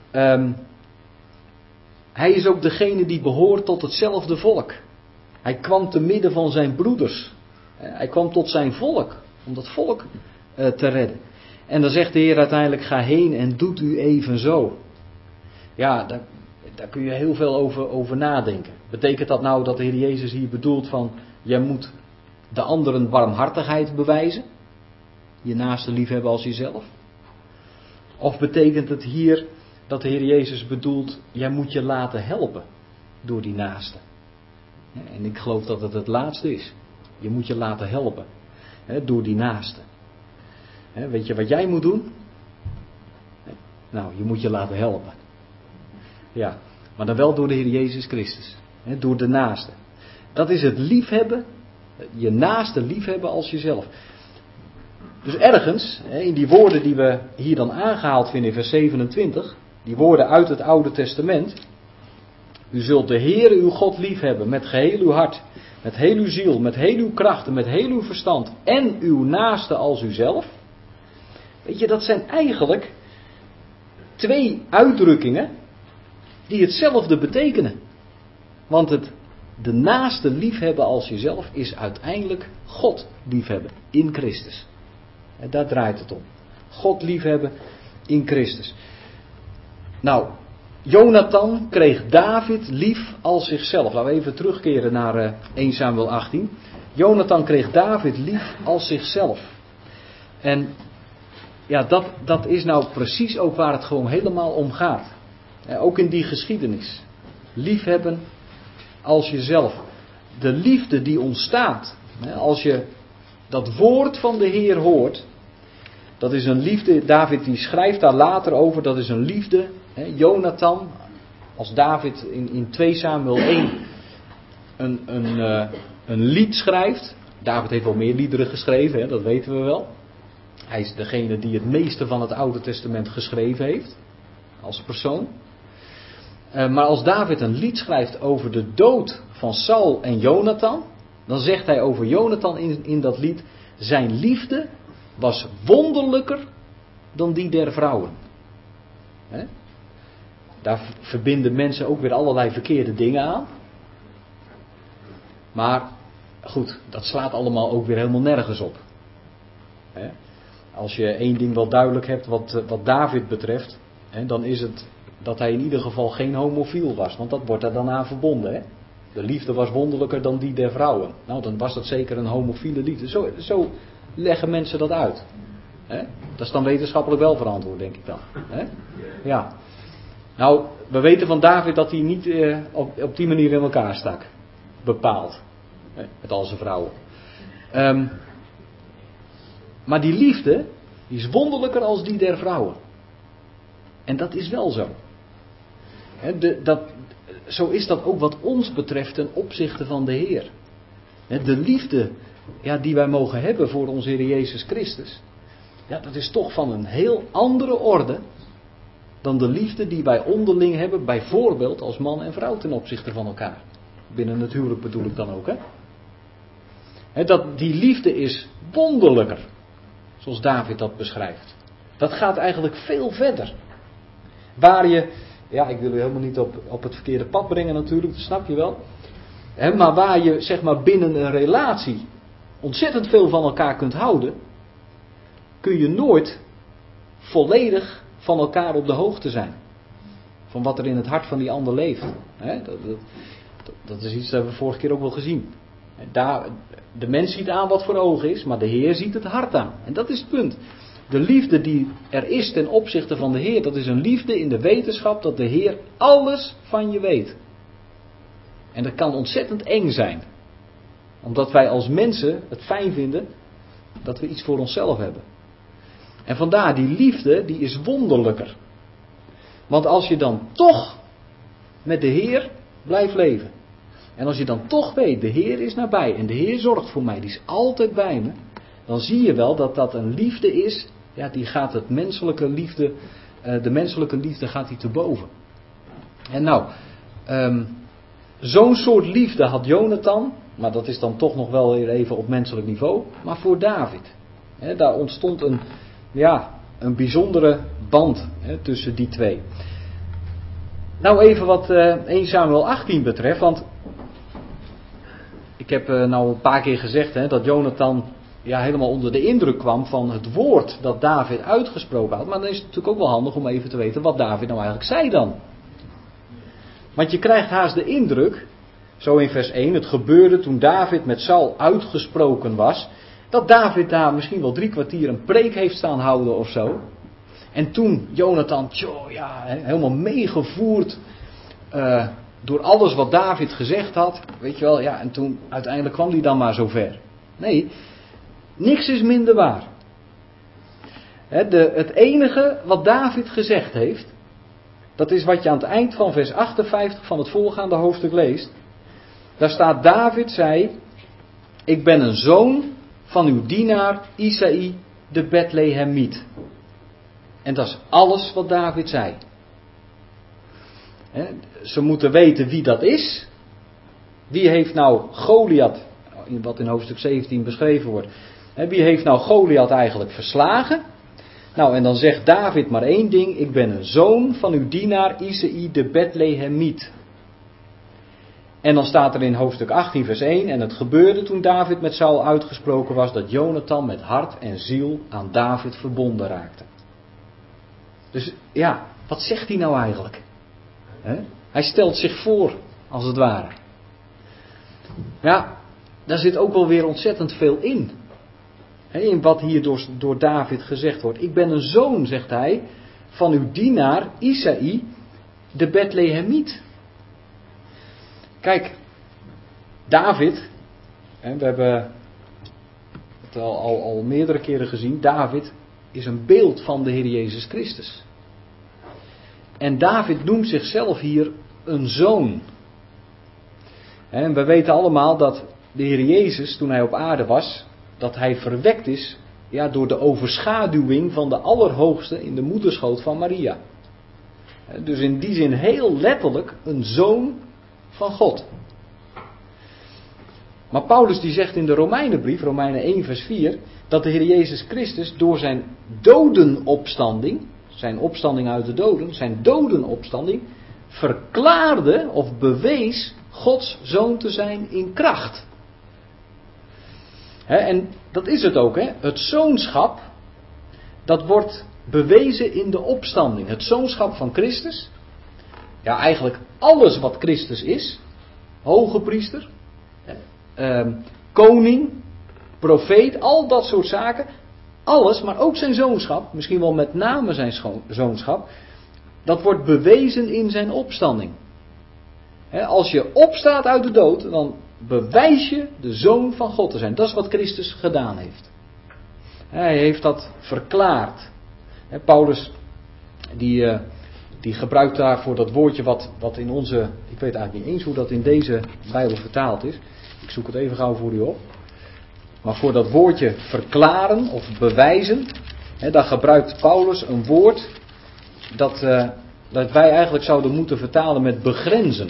Hij is ook degene die behoort tot hetzelfde volk. Hij kwam te midden van zijn broeders. Hij kwam tot zijn volk, om dat volk te redden. En dan zegt de Heer uiteindelijk, ga heen en doet u evenzo. Ja, daar kun je heel veel over nadenken. Betekent dat nou dat de Heer Jezus hier bedoelt van, jij moet de anderen barmhartigheid bewijzen? Je naaste liefhebben als jezelf? Of betekent het hier dat de Heer Jezus bedoelt, jij moet je laten helpen door die naaste? En ik geloof dat het laatste is. Je moet je laten helpen door die naaste. Weet je wat jij moet doen? Nou, je moet je laten helpen. Ja, maar dan wel door de Heer Jezus Christus. Door de naaste. Dat is het liefhebben. Je naaste liefhebben als jezelf. Dus ergens, in die woorden die we hier dan aangehaald vinden in vers 27. Die woorden uit het Oude Testament. U zult de Heere uw God liefhebben met geheel uw hart. Met heel uw ziel, met heel uw kracht en met heel uw verstand. En uw naaste als uzelf. Weet je, dat zijn eigenlijk twee uitdrukkingen die hetzelfde betekenen. Want de naaste liefhebben als jezelf is uiteindelijk God liefhebben in Christus. En daar draait het om. God liefhebben in Christus. Nou, Jonathan kreeg David lief als zichzelf. Laten we even terugkeren naar 1 Samuel 18. Jonathan kreeg David lief als zichzelf. En ja, dat is nou precies ook waar het gewoon helemaal om gaat. Ook in die geschiedenis. Liefhebben als jezelf. De liefde die ontstaat als je dat woord van de Heer hoort. Dat is een liefde, David die schrijft daar later over, dat is een liefde. Jonathan, als David in 2 Samuel 1 een lied schrijft. David heeft wel meer liederen geschreven, dat weten we wel. Hij is degene die het meeste van het Oude Testament geschreven heeft. Als persoon. Maar als David een lied schrijft over de dood van Saul en Jonathan. Dan zegt hij over Jonathan in dat lied. Zijn liefde was wonderlijker dan die der vrouwen. Daar verbinden mensen ook weer allerlei verkeerde dingen aan. Maar goed, dat slaat allemaal ook weer helemaal nergens op. Als je één ding wel duidelijk hebt wat David betreft, dan is het dat hij in ieder geval geen homofiel was. Want dat wordt er dan aan verbonden. De liefde was wonderlijker dan die der vrouwen. Nou, dan was dat zeker een homofiele liefde. Zo leggen mensen dat uit. Dat is dan wetenschappelijk wel verantwoord, denk ik dan. Ja. Nou, we weten van David dat hij niet op die manier in elkaar stak. Bepaald. Met al zijn vrouwen. Maar die liefde, die is wonderlijker als die der vrouwen. En dat is wel zo. Zo is dat ook wat ons betreft ten opzichte van de Heer. De liefde die wij mogen hebben voor onze Heer Jezus Christus. Ja, dat is toch van een heel andere orde dan de liefde die wij onderling hebben, bijvoorbeeld als man en vrouw ten opzichte van elkaar. Binnen het huwelijk bedoel ik dan ook, die liefde is wonderlijker, zoals David dat beschrijft. Dat gaat eigenlijk veel verder. Waar je, ik wil u helemaal niet op het verkeerde pad brengen natuurlijk, dat snap je wel. Maar waar je zeg maar binnen een relatie ontzettend veel van elkaar kunt houden, kun je nooit volledig van elkaar op de hoogte zijn. Van wat er in het hart van die ander leeft. Dat is iets dat hebben we vorige keer ook wel gezien. De mens ziet aan wat voor ogen is, maar de Heer ziet het hart aan. En dat is het punt. De liefde die er is ten opzichte van de Heer, dat is een liefde in de wetenschap dat de Heer alles van je weet. En dat kan ontzettend eng zijn. Omdat wij als mensen het fijn vinden dat we iets voor onszelf hebben. En vandaar die liefde, die is wonderlijker. Want als je dan toch met de Heer blijft leven. En als je dan toch weet, de Heer is nabij en de Heer zorgt voor mij, die is altijd bij me. Dan zie je wel dat dat een liefde is, die gaat de menselijke liefde gaat die te boven. En zo'n soort liefde had Jonathan, maar dat is dan toch nog wel weer even op menselijk niveau, maar voor David. Daar ontstond een bijzondere band tussen die twee. Nou even wat 1 Samuel 18 betreft, want ik heb een paar keer gezegd dat Jonathan helemaal onder de indruk kwam van het woord dat David uitgesproken had. Maar dan is het natuurlijk ook wel handig om even te weten wat David nou eigenlijk zei dan. Want je krijgt haast de indruk, zo in vers 1, het gebeurde toen David met Saul uitgesproken was, dat David daar misschien wel 3 kwartier een preek heeft staan houden of zo. En toen Jonathan, helemaal meegevoerd door alles wat David gezegd had, weet je wel, en toen uiteindelijk kwam hij dan maar zover. Nee, niks is minder waar. Het enige wat David gezegd heeft, dat is wat je aan het eind van vers 58 van het voorgaande hoofdstuk leest. Daar staat: David zei: ik ben een zoon van uw dienaar Isaï de Bethlehemiet. En dat is alles wat David zei. Ze moeten weten wie dat is. Wie heeft nou Goliath, wat in hoofdstuk 17 beschreven wordt, wie heeft nou Goliath eigenlijk verslagen? Nou, en dan zegt David maar 1 ding: ik ben een zoon van uw dienaar Isaï de Bethlehemiet. En dan staat er in hoofdstuk 18 vers 1: en het gebeurde toen David met Saul uitgesproken was, dat Jonathan met hart en ziel aan David verbonden raakte. Dus wat zegt hij nou eigenlijk? Hij stelt zich voor, als het ware. Ja, daar zit ook wel weer ontzettend veel in. In wat hier door David gezegd wordt. Ik ben een zoon, zegt hij, van uw dienaar Isaï de Bethlehemiet. Kijk, David, we hebben het al meerdere keren gezien, David is een beeld van de Heer Jezus Christus. En David noemt zichzelf hier een zoon. En we weten allemaal dat de Heer Jezus, toen hij op aarde was, dat hij verwekt is door de overschaduwing van de Allerhoogste in de moederschoot van Maria. Dus in die zin heel letterlijk een zoon van God. Maar Paulus die zegt in de Romeinenbrief, Romeinen 1 vers 4, dat de Heer Jezus Christus door zijn dodenopstanding, zijn opstanding uit de doden, zijn dodenopstanding, verklaarde of bewees Gods zoon te zijn in kracht. En dat is het ook. Het zoonschap, dat wordt bewezen in de opstanding. Het zoonschap van Christus. Ja, eigenlijk alles wat Christus is. Hoge priester. Koning. Profeet. Al dat soort zaken. Alles, maar ook zijn zoonschap. Misschien wel met name zijn zoonschap. Dat wordt bewezen in zijn opstanding. Als je opstaat uit de dood, dan bewijs je de zoon van God te zijn. Dat is wat Christus gedaan heeft. Hij heeft dat verklaard. Paulus die die gebruikt daarvoor dat woordje wat in onze... Ik weet eigenlijk niet eens hoe dat in deze Bijbel vertaald is. Ik zoek het even gauw voor u op. Maar voor dat woordje verklaren of bewijzen, daar gebruikt Paulus een woord dat wij eigenlijk zouden moeten vertalen met begrenzen.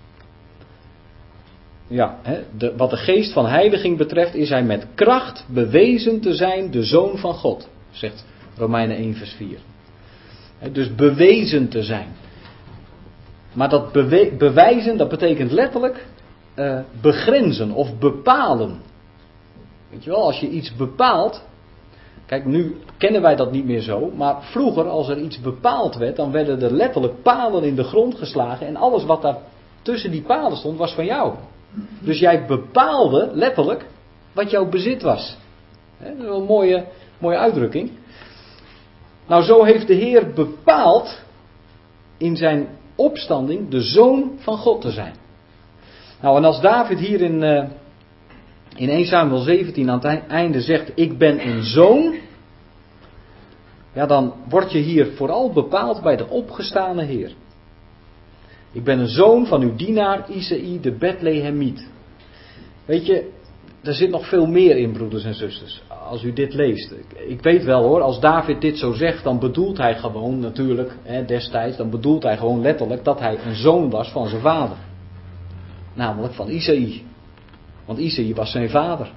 Ja, wat de geest van heiliging betreft is hij met kracht bewezen te zijn de Zoon van God, zegt Romeinen 1 vers 4. Dus bewezen te zijn. Maar dat bewijzen, dat betekent letterlijk begrenzen of bepalen. Weet je wel, als je iets bepaalt. Kijk, nu kennen wij dat niet meer zo. Maar vroeger, als er iets bepaald werd, dan werden er letterlijk palen in de grond geslagen. En alles wat daar tussen die palen stond, was van jou. Dus jij bepaalde letterlijk wat jouw bezit was. Dat is wel een mooie uitdrukking. Nou, zo heeft de Heer bepaald in zijn opstanding de Zoon van God te zijn. Nou, en als David hier in 1 Samuel 17 aan het einde zegt, ik ben een zoon. Ja, dan word je hier vooral bepaald bij de opgestane Heer. Ik ben een zoon van uw dienaar Isaï de Bethlehemiet. Weet je, er zit nog veel meer in, broeders en zusters. Als u dit leest. Ik weet wel hoor, als David dit zo zegt, dan bedoelt hij gewoon natuurlijk, destijds, dan bedoelt hij gewoon letterlijk dat hij een zoon was van zijn vader. Namelijk van Isaï. Want Isaï was zijn vader.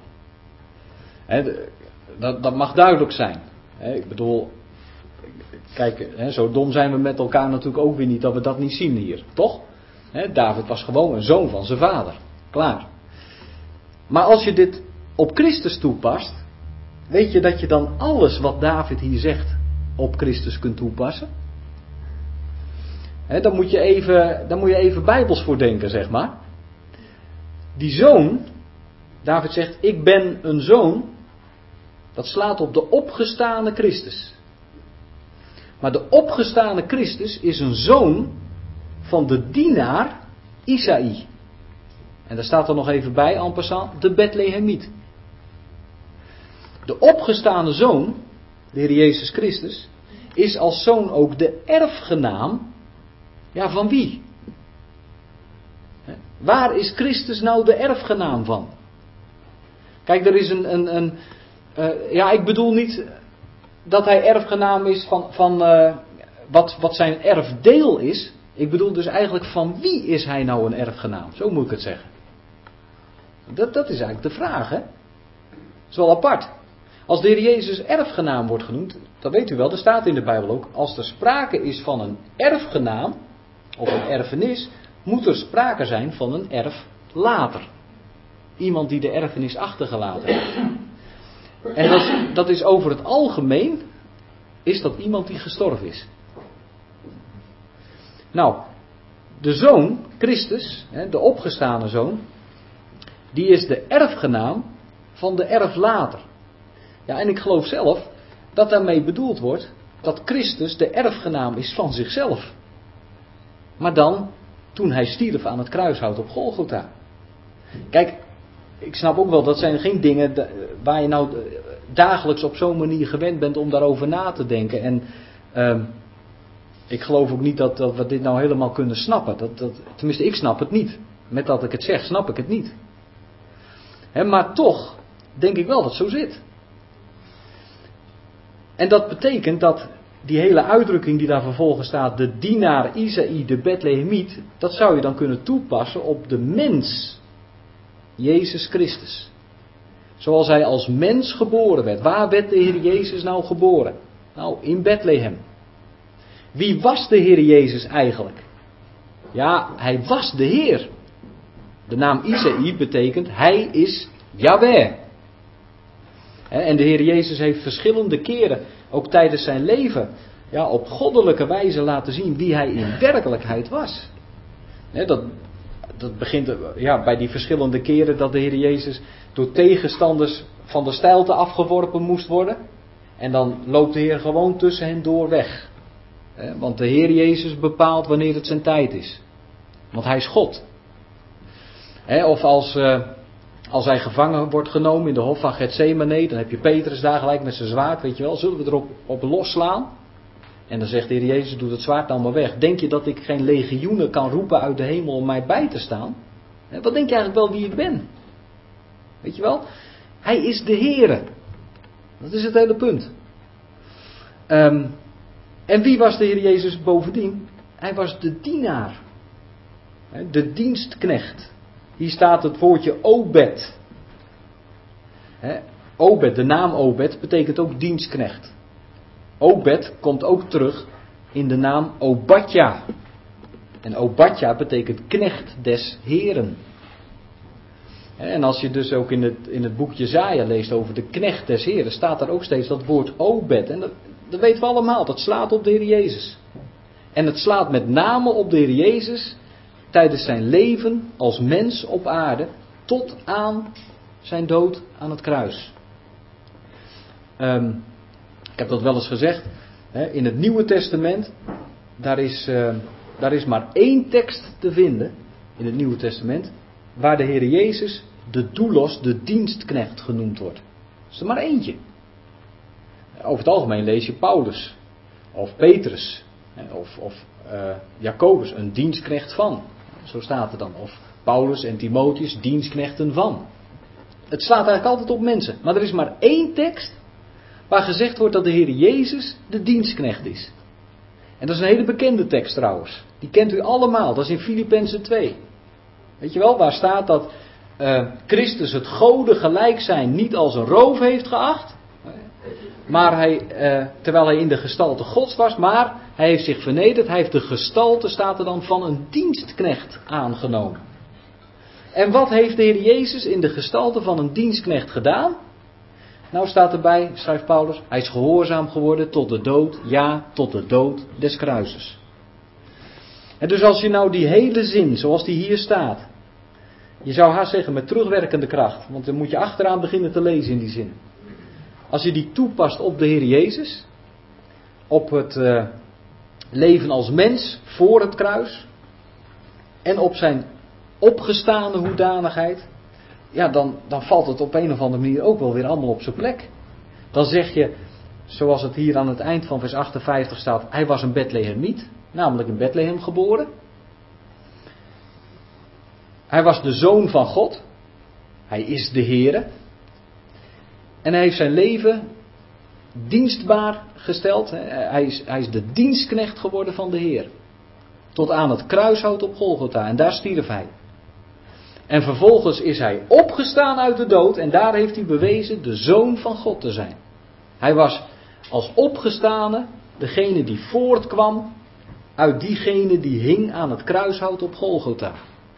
Dat mag duidelijk zijn. Ik bedoel, kijk, zo dom zijn we met elkaar natuurlijk ook weer niet dat we dat niet zien hier. Toch? David was gewoon een zoon van zijn vader. Klaar. Maar als je dit op Christus toepast, weet je dat je dan alles wat David hier zegt op Christus kunt toepassen? Dan moet je even bijbels voor denken, zeg maar. Die zoon, David zegt, ik ben een zoon, dat slaat op de opgestane Christus. Maar de opgestane Christus is een zoon van de dienaar Isaï. En daar staat er nog even bij, en passant, de Bethlehemiet. De opgestane zoon, de Heer Jezus Christus, is als zoon ook de erfgenaam, ja, van wie? Waar is Christus nou de erfgenaam van? Kijk, er is ik bedoel niet dat hij erfgenaam is van wat zijn erfdeel is. Ik bedoel dus eigenlijk van wie is hij nou een erfgenaam? Zo moet ik het zeggen. Dat is eigenlijk de vraag, hè? Dat is wel apart. Als de Heer Jezus erfgenaam wordt genoemd, dat weet u wel, er staat in de Bijbel ook, als er sprake is van een erfgenaam, of een erfenis, moet er sprake zijn van een erflater. Iemand die de erfenis achtergelaten heeft. En dat is over het algemeen, is dat iemand die gestorven is. Nou, de zoon, Christus, de opgestane zoon, die is de erfgenaam van de erflater. Ja, en ik geloof zelf dat daarmee bedoeld wordt dat Christus de erfgenaam is van zichzelf. Maar dan, toen hij stierf aan het kruishout op Golgotha. Kijk, ik snap ook wel, dat zijn geen dingen waar je nou dagelijks op zo'n manier gewend bent om daarover na te denken. En ik geloof ook niet dat we dit nou helemaal kunnen snappen. Tenminste, ik snap het niet. Met dat ik het zeg, snap ik het niet. Maar toch denk ik wel dat het zo zit. En dat betekent dat die hele uitdrukking die daar vervolgens staat, de dienaar Isaï de Bethlehemiet, dat zou je dan kunnen toepassen op de mens, Jezus Christus. Zoals hij als mens geboren werd. Waar werd de Heer Jezus nou geboren? Nou, in Bethlehem. Wie was de Heer Jezus eigenlijk? Ja, hij was de Heer. De naam Isaï betekent, hij is Yahweh. En de Heer Jezus heeft verschillende keren, ook tijdens zijn leven, op goddelijke wijze laten zien wie hij in werkelijkheid was. Dat begint bij die verschillende keren dat de Heer Jezus door tegenstanders van de steilte afgeworpen moest worden. En dan loopt de Heer gewoon tussen hen door weg. Want de Heer Jezus bepaalt wanneer het zijn tijd is. Want hij is God. Of als hij gevangen wordt genomen in de hof van Getsemane, dan heb je Petrus daar gelijk met zijn zwaard, weet je wel. Zullen we erop losslaan? En dan zegt de Heer Jezus, doe het zwaard nou maar weg. Denk je dat ik geen legioenen kan roepen uit de hemel om mij bij te staan? Wat denk je eigenlijk wel wie ik ben? Weet je wel? Hij is de Heere. Dat is het hele punt. En wie was de Heer Jezus bovendien? Hij was de dienaar. De dienstknecht. Hier staat het woordje Obed. Obed, de naam Obed, betekent ook dienstknecht. Obed komt ook terug in de naam Obadja. En Obadja betekent knecht des Heren. En als je dus ook in het boek Jesaja leest over de knecht des Heren, staat daar ook steeds dat woord Obed. En dat weten we allemaal, dat slaat op de Heer Jezus. En het slaat met name op de Heer Jezus tijdens zijn leven als mens op aarde tot aan zijn dood aan het kruis. Ik heb dat wel eens gezegd. In het Nieuwe Testament, daar is maar één tekst te vinden in het Nieuwe Testament waar de Heer Jezus de doulos, de dienstknecht genoemd wordt. Dat is er maar eentje. Over het algemeen lees je Paulus of Petrus of Jacobus, een dienstknecht van. Zo staat er dan. Of Paulus en Timotheus, dienstknechten van. Het slaat eigenlijk altijd op mensen. Maar er is maar één tekst waar gezegd wordt dat de Heer Jezus de dienstknecht is. En dat is een hele bekende tekst trouwens. Die kent u allemaal. Dat is in Filippenzen 2. Weet je wel, waar staat dat Christus het goden gelijk zijn niet als een roof heeft geacht. Maar terwijl hij in de gestalte Gods was, maar hij heeft zich vernederd. Hij heeft de gestalte, staat er dan, van een dienstknecht aangenomen. En wat heeft de Heer Jezus in de gestalte van een dienstknecht gedaan? Nou staat erbij, schrijft Paulus, hij is gehoorzaam geworden tot de dood, ja, tot de dood des kruises. En dus als je nou die hele zin, zoals die hier staat, je zou haast zeggen met terugwerkende kracht, want dan moet je achteraan beginnen te lezen in die zin. Als je die toepast op de Heer Jezus, op het leven als mens voor het kruis en op zijn opgestane hoedanigheid, ja, dan valt het op een of andere manier ook wel weer allemaal op zijn plek. Dan zeg je, zoals het hier aan het eind van vers 58 staat, hij was een Bethlehemiet, namelijk in Bethlehem geboren. Hij was de Zoon van God. Hij is de Heere. En hij heeft zijn leven dienstbaar gesteld. Hij is de dienstknecht geworden van de Heer. Tot aan het kruishout op Golgotha. En daar stierf hij. En vervolgens is hij opgestaan uit de dood. En daar heeft hij bewezen de Zoon van God te zijn. Hij was als opgestane degene die voortkwam uit diegene die hing aan het kruishout op Golgotha.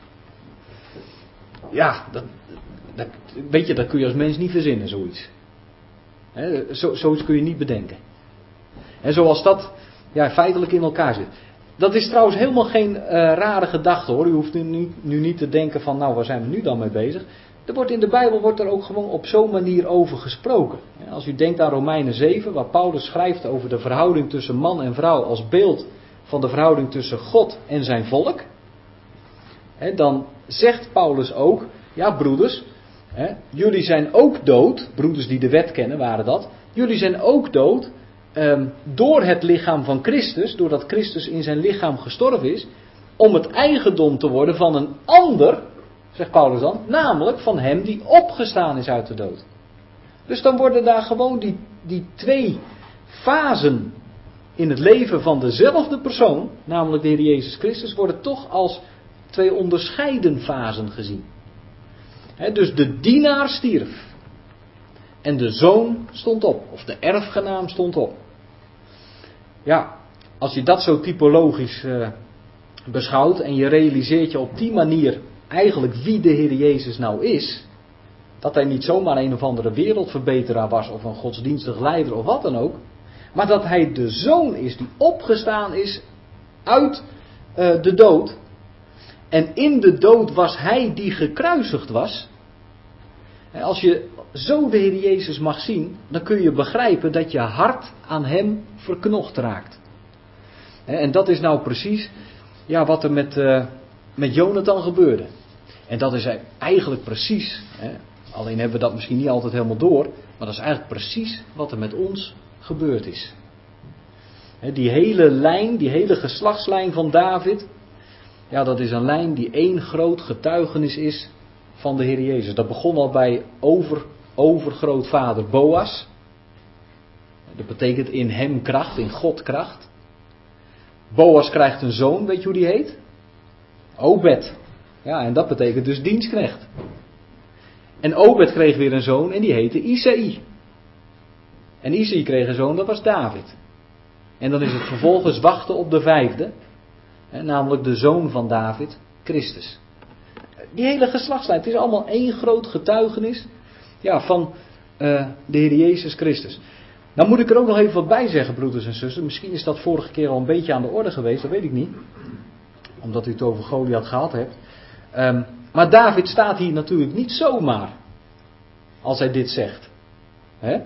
Ja, weet je, dat kun je als mens niet verzinnen, zoiets. Zoiets kun je niet bedenken. En zoals dat feitelijk in elkaar zit. Dat is trouwens helemaal geen rare gedachte hoor. U hoeft nu niet te denken van nou waar zijn we nu dan mee bezig. In de Bijbel wordt er ook gewoon op zo'n manier over gesproken. Als u denkt aan Romeinen 7 waar Paulus schrijft over de verhouding tussen man en vrouw als beeld van de verhouding tussen God en zijn volk. Dan zegt Paulus ook, ja broeders, jullie zijn ook dood, broeders die de wet kennen waren dat. Jullie zijn ook dood door het lichaam van Christus, doordat Christus in zijn lichaam gestorven is, om het eigendom te worden van een ander, zegt Paulus dan, namelijk van hem die opgestaan is uit de dood. Dus dan worden daar gewoon die twee fasen in het leven van dezelfde persoon, namelijk de Heer Jezus Christus, worden toch als twee onderscheiden fasen gezien. Dus de dienaar stierf. En de zoon stond op. Of de erfgenaam stond op. Ja, als je dat zo typologisch beschouwt en je realiseert je op die manier eigenlijk wie de Heer Jezus nou is. Dat hij niet zomaar een of andere wereldverbeteraar was of een godsdienstig leider of wat dan ook. Maar dat hij de zoon is die opgestaan is uit de dood. En in de dood was hij die gekruisigd was. Als je zo de Heer Jezus mag zien, dan kun je begrijpen dat je hart aan hem verknocht raakt. En dat is nou precies wat er met Jonathan gebeurde. En dat is eigenlijk precies, alleen hebben we dat misschien niet altijd helemaal door, maar dat is eigenlijk precies wat er met ons gebeurd is. Die hele lijn, die hele geslachtslijn van David, ja, dat is een lijn die één groot getuigenis is van de Heer Jezus. Dat begon al bij overgrootvader Boas. Dat betekent in hem kracht, in God kracht. Boas krijgt een zoon, weet je hoe die heet? Obed. Ja, en dat betekent dus dienstknecht. En Obed kreeg weer een zoon en die heette Isaï. En Isaï kreeg een zoon, dat was David. En dan is het vervolgens wachten op de vijfde. Namelijk de zoon van David, Christus. Die hele geslachtslijn, het is allemaal één groot getuigenis, ja, van de Heer Jezus Christus. Nou moet ik er ook nog even wat bij zeggen, broeders en zusters. Misschien is dat vorige keer al een beetje aan de orde geweest, dat weet ik niet. Omdat u het over Goliath gehad hebt. Maar David staat hier natuurlijk niet zomaar. Als hij dit zegt. Hè?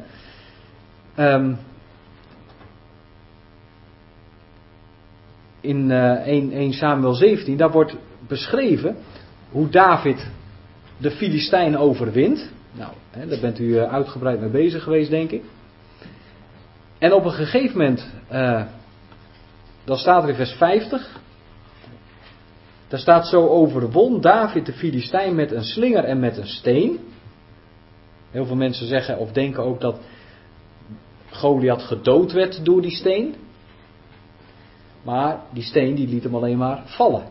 In 1 Samuel 17, daar wordt beschreven hoe David de Filistijn overwint. Nou, daar bent u uitgebreid mee bezig geweest, denk ik. En op een gegeven moment, dan staat er in vers 50. Daar staat: zo overwon David de Filistijn met een slinger en met een steen. Heel veel mensen zeggen of denken ook dat Goliath gedood werd door die steen. Maar die steen die liet hem alleen maar vallen.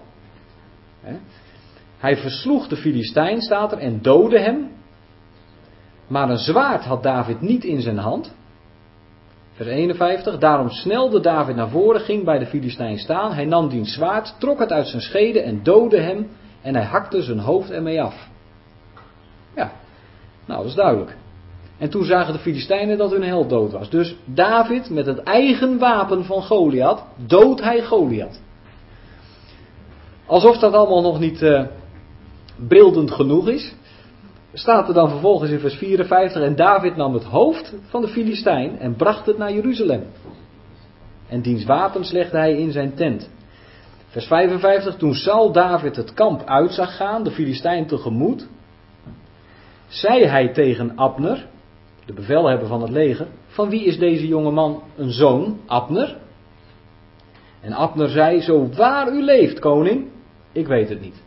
Hij versloeg de Filistijn, staat er, en doodde hem. Maar een zwaard had David niet in zijn hand. Vers 51. Daarom snelde David naar voren, ging bij de Filistijn staan. Hij nam diens zwaard, trok het uit zijn schede en doodde hem. En hij hakte zijn hoofd ermee af. Ja, nou dat is duidelijk. En toen zagen de Filistijnen dat hun held dood was. Dus David met het eigen wapen van Goliath doodt hij Goliath. Alsof dat allemaal nog niet beeldend genoeg is, staat er dan vervolgens in vers 54: en David nam het hoofd van de Filistijn en bracht het naar Jeruzalem. En diens wapens legde hij in zijn tent. Vers 55: toen Saul David het kamp uit zag gaan, de Filistijn tegemoet, zei hij tegen Abner, de bevelhebber van het leger: van wie is deze jonge man een zoon, Abner? En Abner zei: zo waar u leeft, koning, ik weet het niet.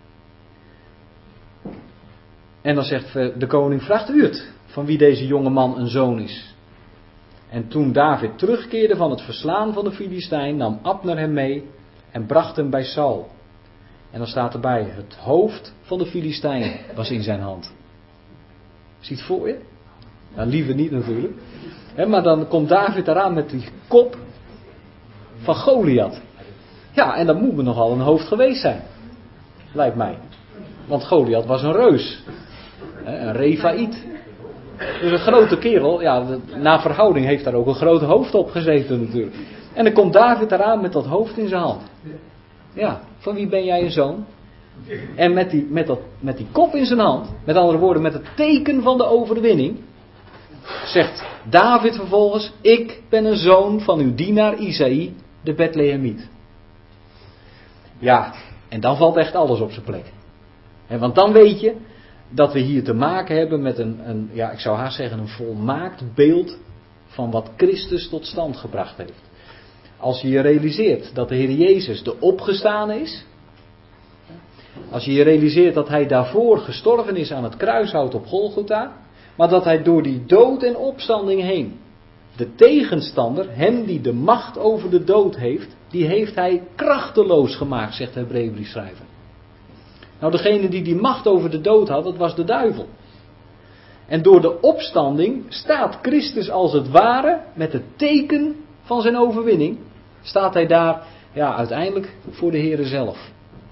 En dan zegt de koning: vraagt u het, van wie deze jonge man een zoon is? En toen David terugkeerde van het verslaan van de Filistijn, nam Abner hem mee en bracht hem bij Saul. En dan staat erbij: het hoofd van de Filistijn was in zijn hand. Ziet voor je? Nou, liever niet natuurlijk. Maar dan komt David eraan met die kop van Goliath. Ja, en dat moet me nogal een hoofd geweest zijn. Lijkt mij. Want Goliath was een reus. Een Refaïet. Dus een grote kerel. Ja, na verhouding heeft daar ook een groot hoofd op gezeten natuurlijk. En dan komt David eraan met dat hoofd in zijn hand. Ja, van wie ben jij een zoon? En met die kop in zijn hand, met andere woorden met het teken van de overwinning, zegt David vervolgens: ik ben een zoon van uw dienaar Isaï, de Bethlehemiet. Ja, en dan valt echt alles op zijn plek. Want dan weet je dat we hier te maken hebben met ik zou haast zeggen, een volmaakt beeld van wat Christus tot stand gebracht heeft. Als je je realiseert dat de Heer Jezus de opgestane is, als je je realiseert dat hij daarvoor gestorven is aan het kruishout op Golgotha, maar dat hij door die dood en opstanding heen, de tegenstander, hem die de macht over de dood heeft, die heeft hij krachteloos gemaakt, zegt de Hebreeënbriefschrijver. Nou, degene die macht over de dood had, dat was de duivel. En door de opstanding staat Christus als het ware, met het teken van zijn overwinning, staat hij daar, ja, uiteindelijk voor de Heere zelf.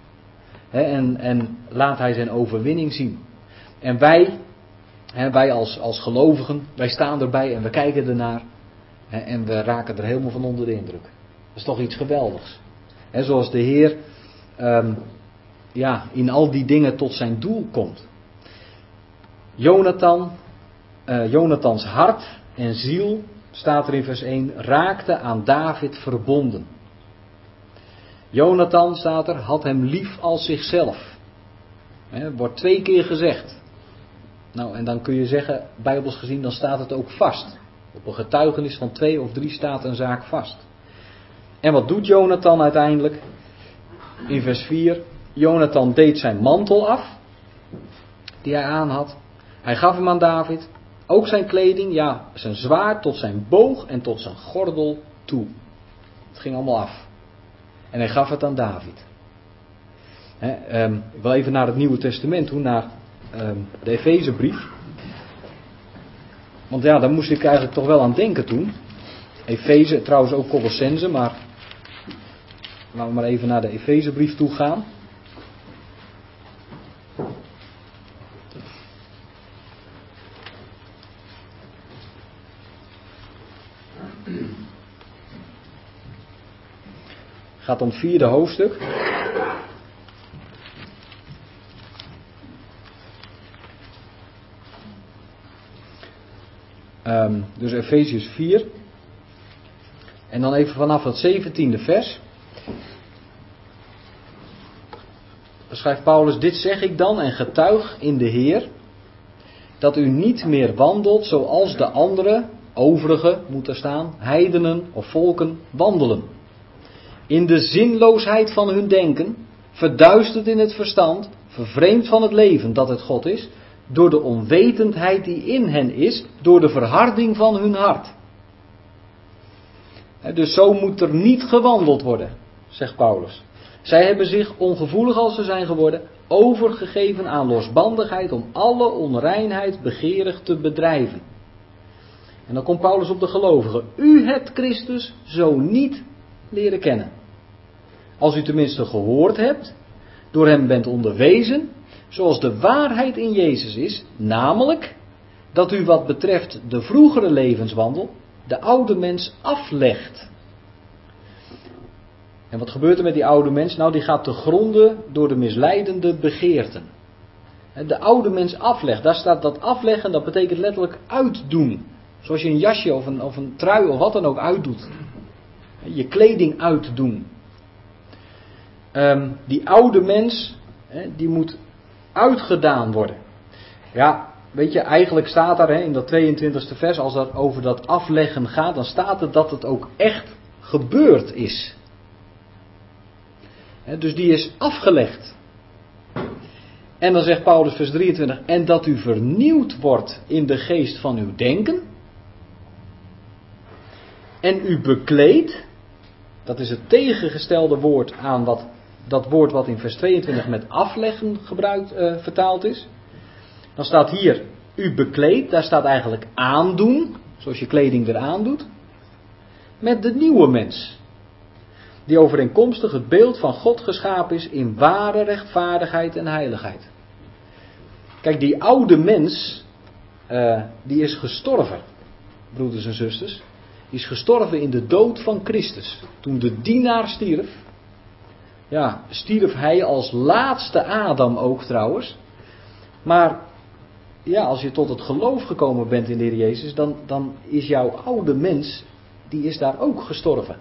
En laat hij zijn overwinning zien. En wij als gelovigen, wij staan erbij en we kijken ernaar. En we raken er helemaal van onder de indruk. Dat is toch iets geweldigs. Zoals de Heer in al die dingen tot zijn doel komt. Jonathans hart en ziel, staat er in vers 1, raakte aan David verbonden. Jonathan, staat er, had hem lief als zichzelf. Wordt 2 keer gezegd. Nou, en dan kun je zeggen, bijbels gezien, dan staat het ook vast. Op een getuigenis van 2 of 3 staat een zaak vast. En wat doet Jonathan uiteindelijk? In vers 4. Jonathan deed zijn mantel af, die hij aan had. Hij gaf hem aan David. Ook zijn kleding, ja, zijn zwaard tot zijn boog en tot zijn gordel toe. Het ging allemaal af. En hij gaf het aan David. Ik wil even naar het Nieuwe Testament toe, naar de Efezebrief. Want ja, daar moest ik eigenlijk toch wel aan denken toen. Efeze, trouwens ook Colossense, maar laten we maar even naar de Efezebrief toe gaan. Gaat om het 4e hoofdstuk. Dus Efeziërs 4. En dan even vanaf het 17e vers. Dan schrijft Paulus: dit zeg ik dan en getuig in de Heer, dat u niet meer wandelt zoals de andere, overige moet er staan, heidenen of volken wandelen. In de zinloosheid van hun denken, verduisterd in het verstand, vervreemd van het leven dat het God is, door de onwetendheid die in hen is, door de verharding van hun hart. Dus zo moet er niet gewandeld worden, zegt Paulus. Zij hebben zich, ongevoelig als ze zijn geworden, overgegeven aan losbandigheid om alle onreinheid begeerig te bedrijven. En dan komt Paulus op de gelovigen. U hebt Christus zo niet leren kennen. Als u tenminste gehoord hebt, door hem bent onderwezen, zoals de waarheid in Jezus is, namelijk dat u wat betreft de vroegere levenswandel de oude mens aflegt. En wat gebeurt er met die oude mens? Nou, die gaat te gronde door de misleidende begeerten. De oude mens aflegt. Daar staat dat afleggen, dat betekent letterlijk uitdoen. Zoals je een jasje of een trui of wat dan ook uitdoet. Je kleding uitdoen. Die oude mens, die moet uitgedaan worden. Ja, weet je, eigenlijk staat daar in dat 22e vers, als dat over dat afleggen gaat, dan staat er dat het ook echt gebeurd is. Dus die is afgelegd. En dan zegt Paulus vers 23, en dat u vernieuwd wordt in de geest van uw denken. En u bekleedt, dat is het tegengestelde woord aan dat woord wat in vers 22 met afleggen vertaald is. Dan staat hier, u bekleedt, daar staat eigenlijk aandoen, zoals je kleding eraan doet. Met de nieuwe mens. Die overeenkomstig het beeld van God geschapen is in ware rechtvaardigheid en heiligheid. Kijk, die oude mens, die is gestorven, broeders en zusters. Die is gestorven in de dood van Christus. Toen de dienaar stierf, ja, stierf hij als laatste Adam ook trouwens. Maar ja, als je tot het geloof gekomen bent in de Heer Jezus, dan is jouw oude mens, die is daar ook gestorven.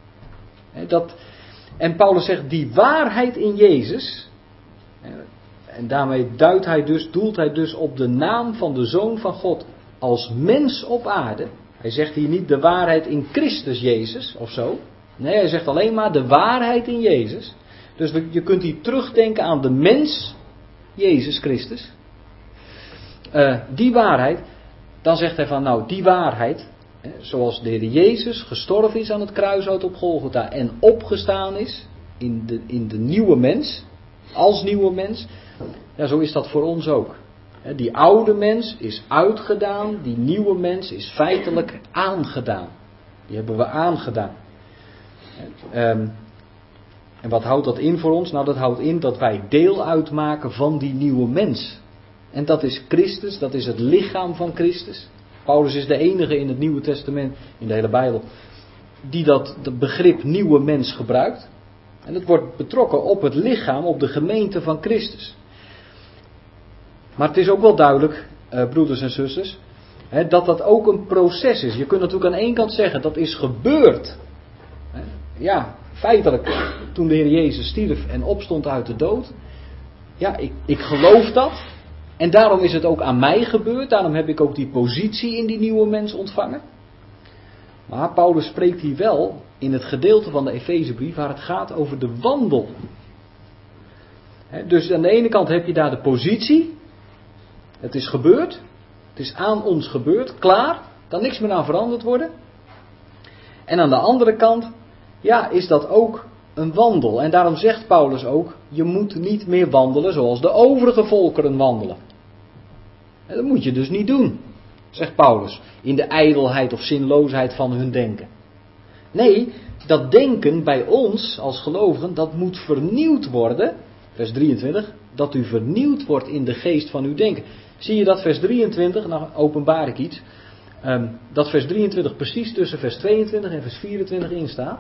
En Paulus zegt, die waarheid in Jezus, en daarmee doelt hij dus op de naam van de Zoon van God als mens op aarde. Hij zegt hier niet de waarheid in Christus Jezus of zo. Nee, hij zegt alleen maar de waarheid in Jezus. Dus je kunt hier terugdenken aan de mens Jezus Christus. Die waarheid, dan zegt hij van nou die waarheid, zoals de Heer Jezus gestorven is aan het kruishout op Golgotha en opgestaan is in de nieuwe mens, als nieuwe mens, ja, zo is dat voor ons ook. Die oude mens is uitgedaan, die nieuwe mens is feitelijk aangedaan. Die hebben we aangedaan. En wat houdt dat in voor ons? Nou, dat houdt in dat wij deel uitmaken van die nieuwe mens. En dat is Christus, dat is het lichaam van Christus. Paulus is de enige in het Nieuwe Testament, in de hele Bijbel, die dat begrip nieuwe mens gebruikt. En het wordt betrokken op het lichaam, op de gemeente van Christus. Maar het is ook wel duidelijk, broeders en zusters, dat dat ook een proces is. Je kunt natuurlijk aan één kant zeggen, dat is gebeurd. Ja, feitelijk, toen de Heer Jezus stierf en opstond uit de dood. Ja, ik geloof dat. En daarom is het ook aan mij gebeurd. Daarom heb ik ook die positie in die nieuwe mens ontvangen. Maar Paulus spreekt hier wel in het gedeelte van de Efezebrief waar het gaat over de wandel. Dus aan de ene kant heb je daar de positie. Het is gebeurd. Het is aan ons gebeurd. Klaar. Kan niks meer aan veranderd worden. En aan de andere kant, ja, is dat ook een wandel. En daarom zegt Paulus ook, je moet niet meer wandelen zoals de overige volkeren wandelen. En dat moet je dus niet doen, zegt Paulus, in de ijdelheid of zinloosheid van hun denken. Nee, dat denken bij ons als gelovigen, dat moet vernieuwd worden. Vers 23, dat u vernieuwd wordt in de geest van uw denken. Zie je dat vers 23, nou openbaar ik iets, dat vers 23 precies tussen vers 22 en vers 24 in staat?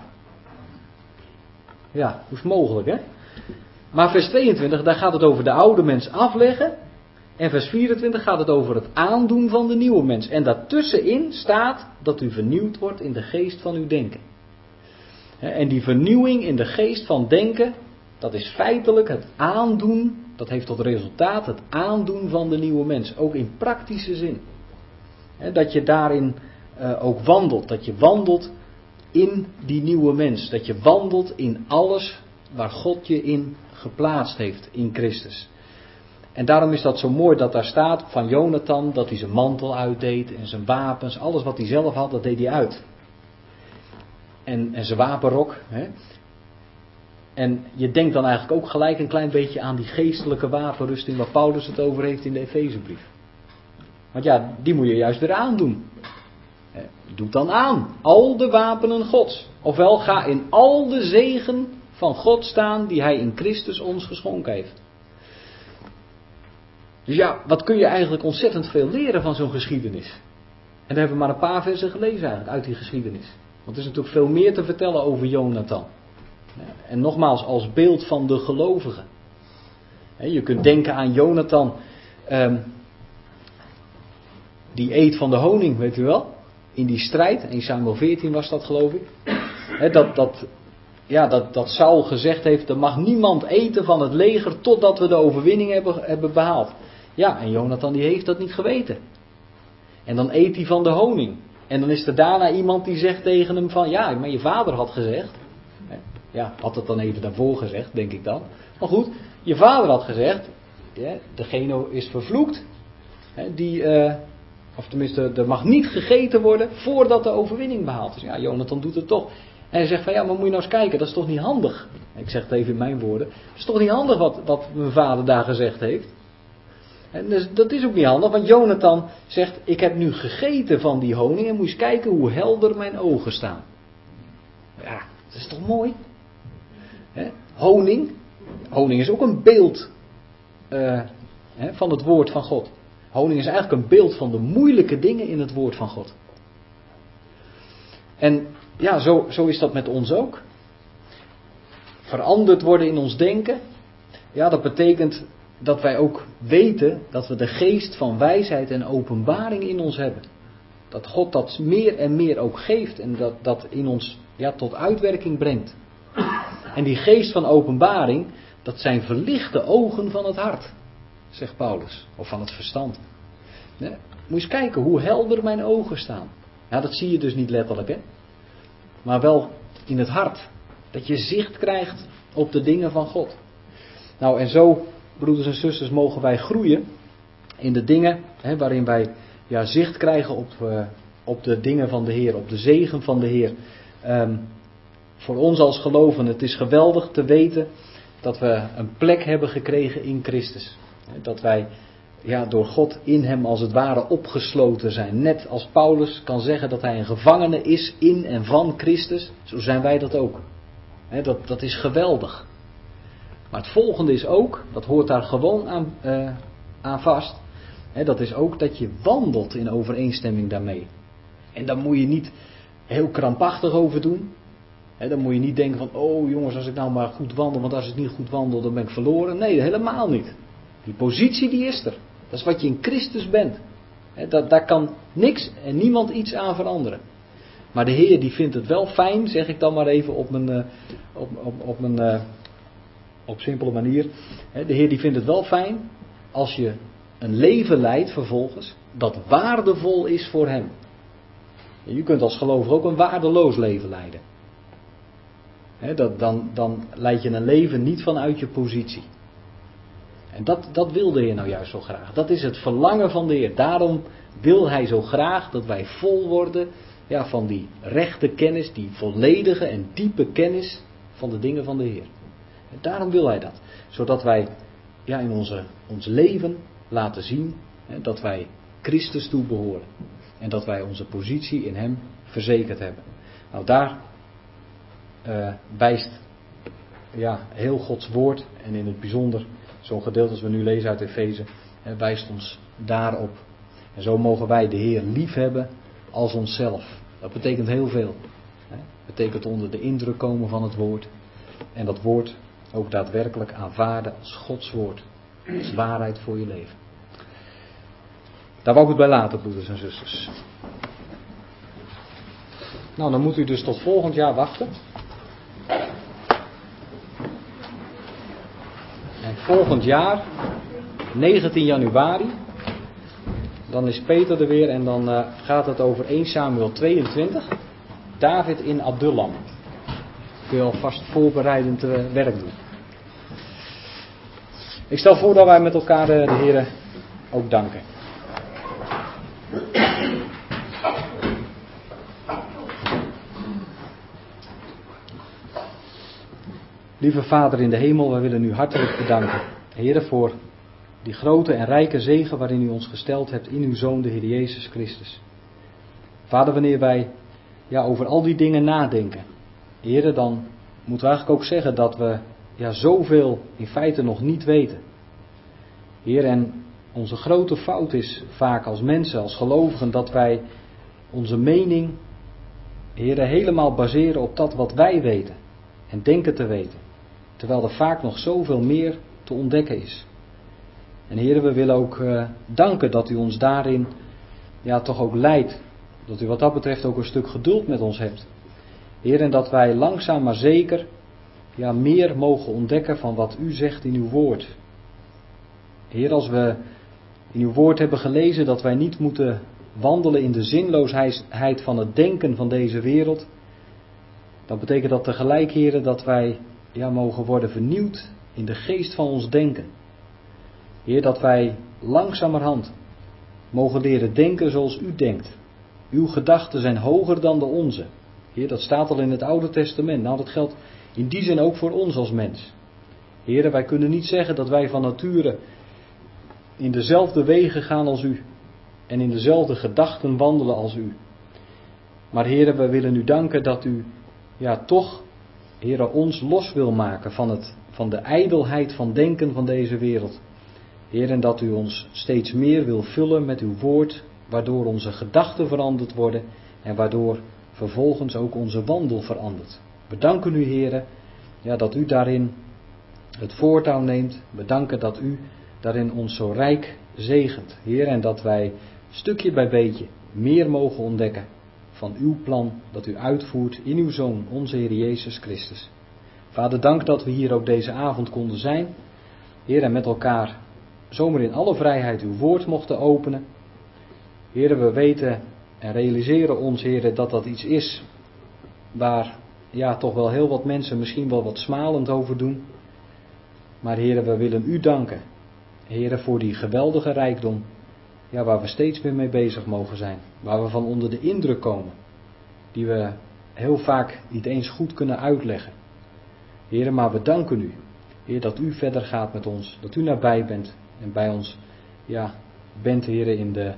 Ja, hoe is het mogelijk, hè? Maar vers 22, daar gaat het over de oude mens afleggen. En vers 24 gaat het over het aandoen van de nieuwe mens. En daartussenin staat dat u vernieuwd wordt in de geest van uw denken. En die vernieuwing in de geest van denken, dat is feitelijk het aandoen, dat heeft tot resultaat het aandoen van de nieuwe mens. Ook in praktische zin. Dat je daarin ook wandelt. Dat je wandelt in die nieuwe mens. Dat je wandelt in alles waar God je in geplaatst heeft in Christus. En daarom is dat zo mooi dat daar staat van Jonathan dat hij zijn mantel uitdeed en zijn wapens. Alles wat hij zelf had, dat deed hij uit. En zijn wapenrok. Hè. En je denkt dan eigenlijk ook gelijk een klein beetje aan die geestelijke wapenrusting waar Paulus het over heeft in de Efezebrief. Want ja, die moet je juist weer aandoen. Doe dan aan. Al de wapenen Gods. Ofwel, ga in al de zegen van God staan die hij in Christus ons geschonken heeft. Dus ja, wat kun je eigenlijk ontzettend veel leren van zo'n geschiedenis. En daar hebben we maar een paar versen gelezen eigenlijk uit die geschiedenis. Want er is natuurlijk veel meer te vertellen over Jonathan. En nogmaals, als beeld van de gelovigen. Je kunt denken aan Jonathan, die eet van de honing, weet u wel. In die strijd, in Samuel 14 was dat geloof ik. Dat Saul gezegd heeft, er mag niemand eten van het leger totdat we de overwinning hebben behaald. Ja, en Jonathan die heeft dat niet geweten. En dan eet hij van de honing. En dan is er daarna iemand die zegt tegen hem van, ja, maar je vader had gezegd. Ja, had het dan even daarvoor gezegd, denk ik dan. Maar goed, je vader had gezegd, degene is vervloekt. Of tenminste, er mag niet gegeten worden voordat de overwinning behaald is. Ja, Jonathan doet het toch. En hij zegt van, ja, maar moet je nou eens kijken, dat is toch niet handig. Ik zeg het even in mijn woorden. Het is toch niet handig wat mijn vader daar gezegd heeft. En dus, dat is ook niet handig, want Jonathan zegt, ik heb nu gegeten van die honing en moet je eens kijken hoe helder mijn ogen staan. Ja, dat is toch mooi? Honing is ook een beeld van het woord van God. Honing is eigenlijk een beeld van de moeilijke dingen in het woord van God. En ja, zo is dat met ons ook. Veranderd worden in ons denken. Ja, dat betekent dat wij ook weten dat we de geest van wijsheid en openbaring in ons hebben. Dat God dat meer en meer ook geeft en dat in ons tot uitwerking brengt. En die geest van openbaring, dat zijn verlichte ogen van het hart, zegt Paulus, of van het verstand. Moet je eens kijken hoe helder mijn ogen staan. Ja, dat zie je dus niet letterlijk, hè. Maar wel in het hart. Dat je zicht krijgt op de dingen van God. Nou, en zo, broeders en zusters, mogen wij groeien in de dingen waarin wij zicht krijgen op de dingen van de Heer, op de zegen van de Heer. Voor ons als gelovigen, het is geweldig te weten dat we een plek hebben gekregen in Christus. Dat wij door God in hem als het ware opgesloten zijn. Net als Paulus kan zeggen dat hij een gevangene is in en van Christus, zo zijn wij dat ook. Dat is geweldig. Maar het volgende is ook, dat hoort daar gewoon aan vast. Dat is ook dat je wandelt in overeenstemming daarmee. En daar moet je niet heel krampachtig over doen. Dan moet je niet denken van, oh jongens, als ik nou maar goed wandel, want als ik niet goed wandel, dan ben ik verloren. Nee, helemaal niet. Die positie die is er. Dat is wat je in Christus bent. Daar kan niks en niemand iets aan veranderen. Maar de Heer die vindt het wel fijn, zeg ik dan maar even op simpele manier. De Heer die vindt het wel fijn als je een leven leidt vervolgens dat waardevol is voor hem. Je kunt als gelovige ook een waardeloos leven leiden. Dan leid je een leven niet vanuit je positie. En dat wil de Heer nou juist zo graag. Dat is het verlangen van de Heer. Daarom wil Hij zo graag dat wij vol worden van die rechte kennis, die volledige en diepe kennis van de dingen van de Heer. En daarom wil Hij dat. Zodat wij in ons leven laten zien dat wij Christus toebehoren. En dat wij onze positie in Hem verzekerd hebben. Nou, daar wijst heel Gods woord en in het bijzonder zo'n gedeelte als we nu lezen uit Efeze wijst ons daarop. En zo mogen wij de Heer lief hebben als onszelf. Dat betekent heel veel. Dat betekent onder de indruk komen van het woord. En dat woord ook daadwerkelijk aanvaarden als Gods woord. Als waarheid voor je leven. Daar wou ik het bij laten, broeders en zusters. Nou, dan moet u dus tot volgend jaar wachten. En volgend jaar, 19 januari, dan is Peter er weer en dan gaat het over 1 Samuel 22. David in Adullam. Kun je alvast voorbereidend werk doen. Ik stel voor dat wij met elkaar de Heer ook danken. Lieve Vader in de hemel, wij willen u hartelijk bedanken. Heer, voor die grote en rijke zegen waarin u ons gesteld hebt in uw Zoon, de Heer Jezus Christus. Vader, wanneer wij over al die dingen nadenken, Heer, dan moeten we eigenlijk ook zeggen dat we zoveel in feite nog niet weten. Heer, en onze grote fout is vaak als mensen, als gelovigen, dat wij onze mening, Heer, helemaal baseren op dat wat wij weten en denken te weten. Terwijl er vaak nog zoveel meer te ontdekken is. En Heer, we willen ook danken dat u ons daarin toch ook leidt. Dat u wat dat betreft ook een stuk geduld met ons hebt. Heer, en dat wij langzaam maar zeker meer mogen ontdekken van wat u zegt in uw woord. Heer, als we in uw woord hebben gelezen dat wij niet moeten wandelen in de zinloosheid van het denken van deze wereld. Dan betekent dat tegelijk, Heer, dat wij mogen worden vernieuwd in de geest van ons denken. Heer, dat wij langzamerhand mogen leren denken zoals u denkt. Uw gedachten zijn hoger dan de onze. Heer, dat staat al in het Oude Testament. Nou, dat geldt in die zin ook voor ons als mens. Heer, wij kunnen niet zeggen dat wij van nature in dezelfde wegen gaan als u. En in dezelfde gedachten wandelen als u. Maar Heer, wij willen u danken dat u toch, Heer, ons los wil maken van de ijdelheid van denken van deze wereld. Heer, en dat u ons steeds meer wil vullen met uw woord, waardoor onze gedachten veranderd worden en waardoor vervolgens ook onze wandel verandert. We danken u, Heer, dat u daarin het voortouw neemt. We danken dat u daarin ons zo rijk zegent, Heer, en dat wij stukje bij beetje meer mogen ontdekken van uw plan dat u uitvoert in uw Zoon, onze Heer Jezus Christus. Vader, dank dat we hier ook deze avond konden zijn. Heer, en met elkaar zomaar in alle vrijheid uw woord mochten openen. Heer, we weten en realiseren ons, Heer, dat dat iets is waar toch wel heel wat mensen misschien wel wat smalend over doen. Maar Heer, we willen u danken, Heer, voor die geweldige rijkdom. Waar we steeds meer mee bezig mogen zijn. Waar we van onder de indruk komen. Die we heel vaak niet eens goed kunnen uitleggen. Heer, maar we danken u. Heer, dat u verder gaat met ons. Dat u nabij bent. En bij ons bent, Heer, in de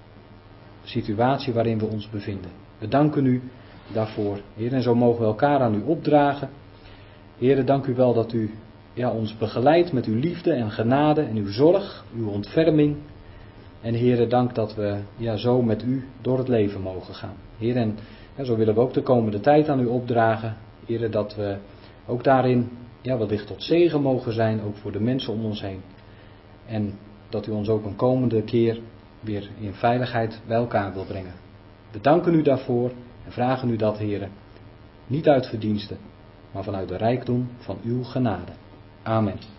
situatie waarin we ons bevinden. We danken u daarvoor. Heer, en zo mogen we elkaar aan u opdragen. Heer, dank u wel dat u ons begeleidt met uw liefde en genade en uw zorg, uw ontferming. En Heere, dank dat we zo met u door het leven mogen gaan. Heer, en zo willen we ook de komende tijd aan u opdragen. Heere, dat we ook daarin wellicht tot zegen mogen zijn, ook voor de mensen om ons heen. En dat u ons ook een komende keer weer in veiligheid bij elkaar wil brengen. We danken u daarvoor en vragen u dat, Heere, niet uit verdiensten, maar vanuit de rijkdom van uw genade. Amen.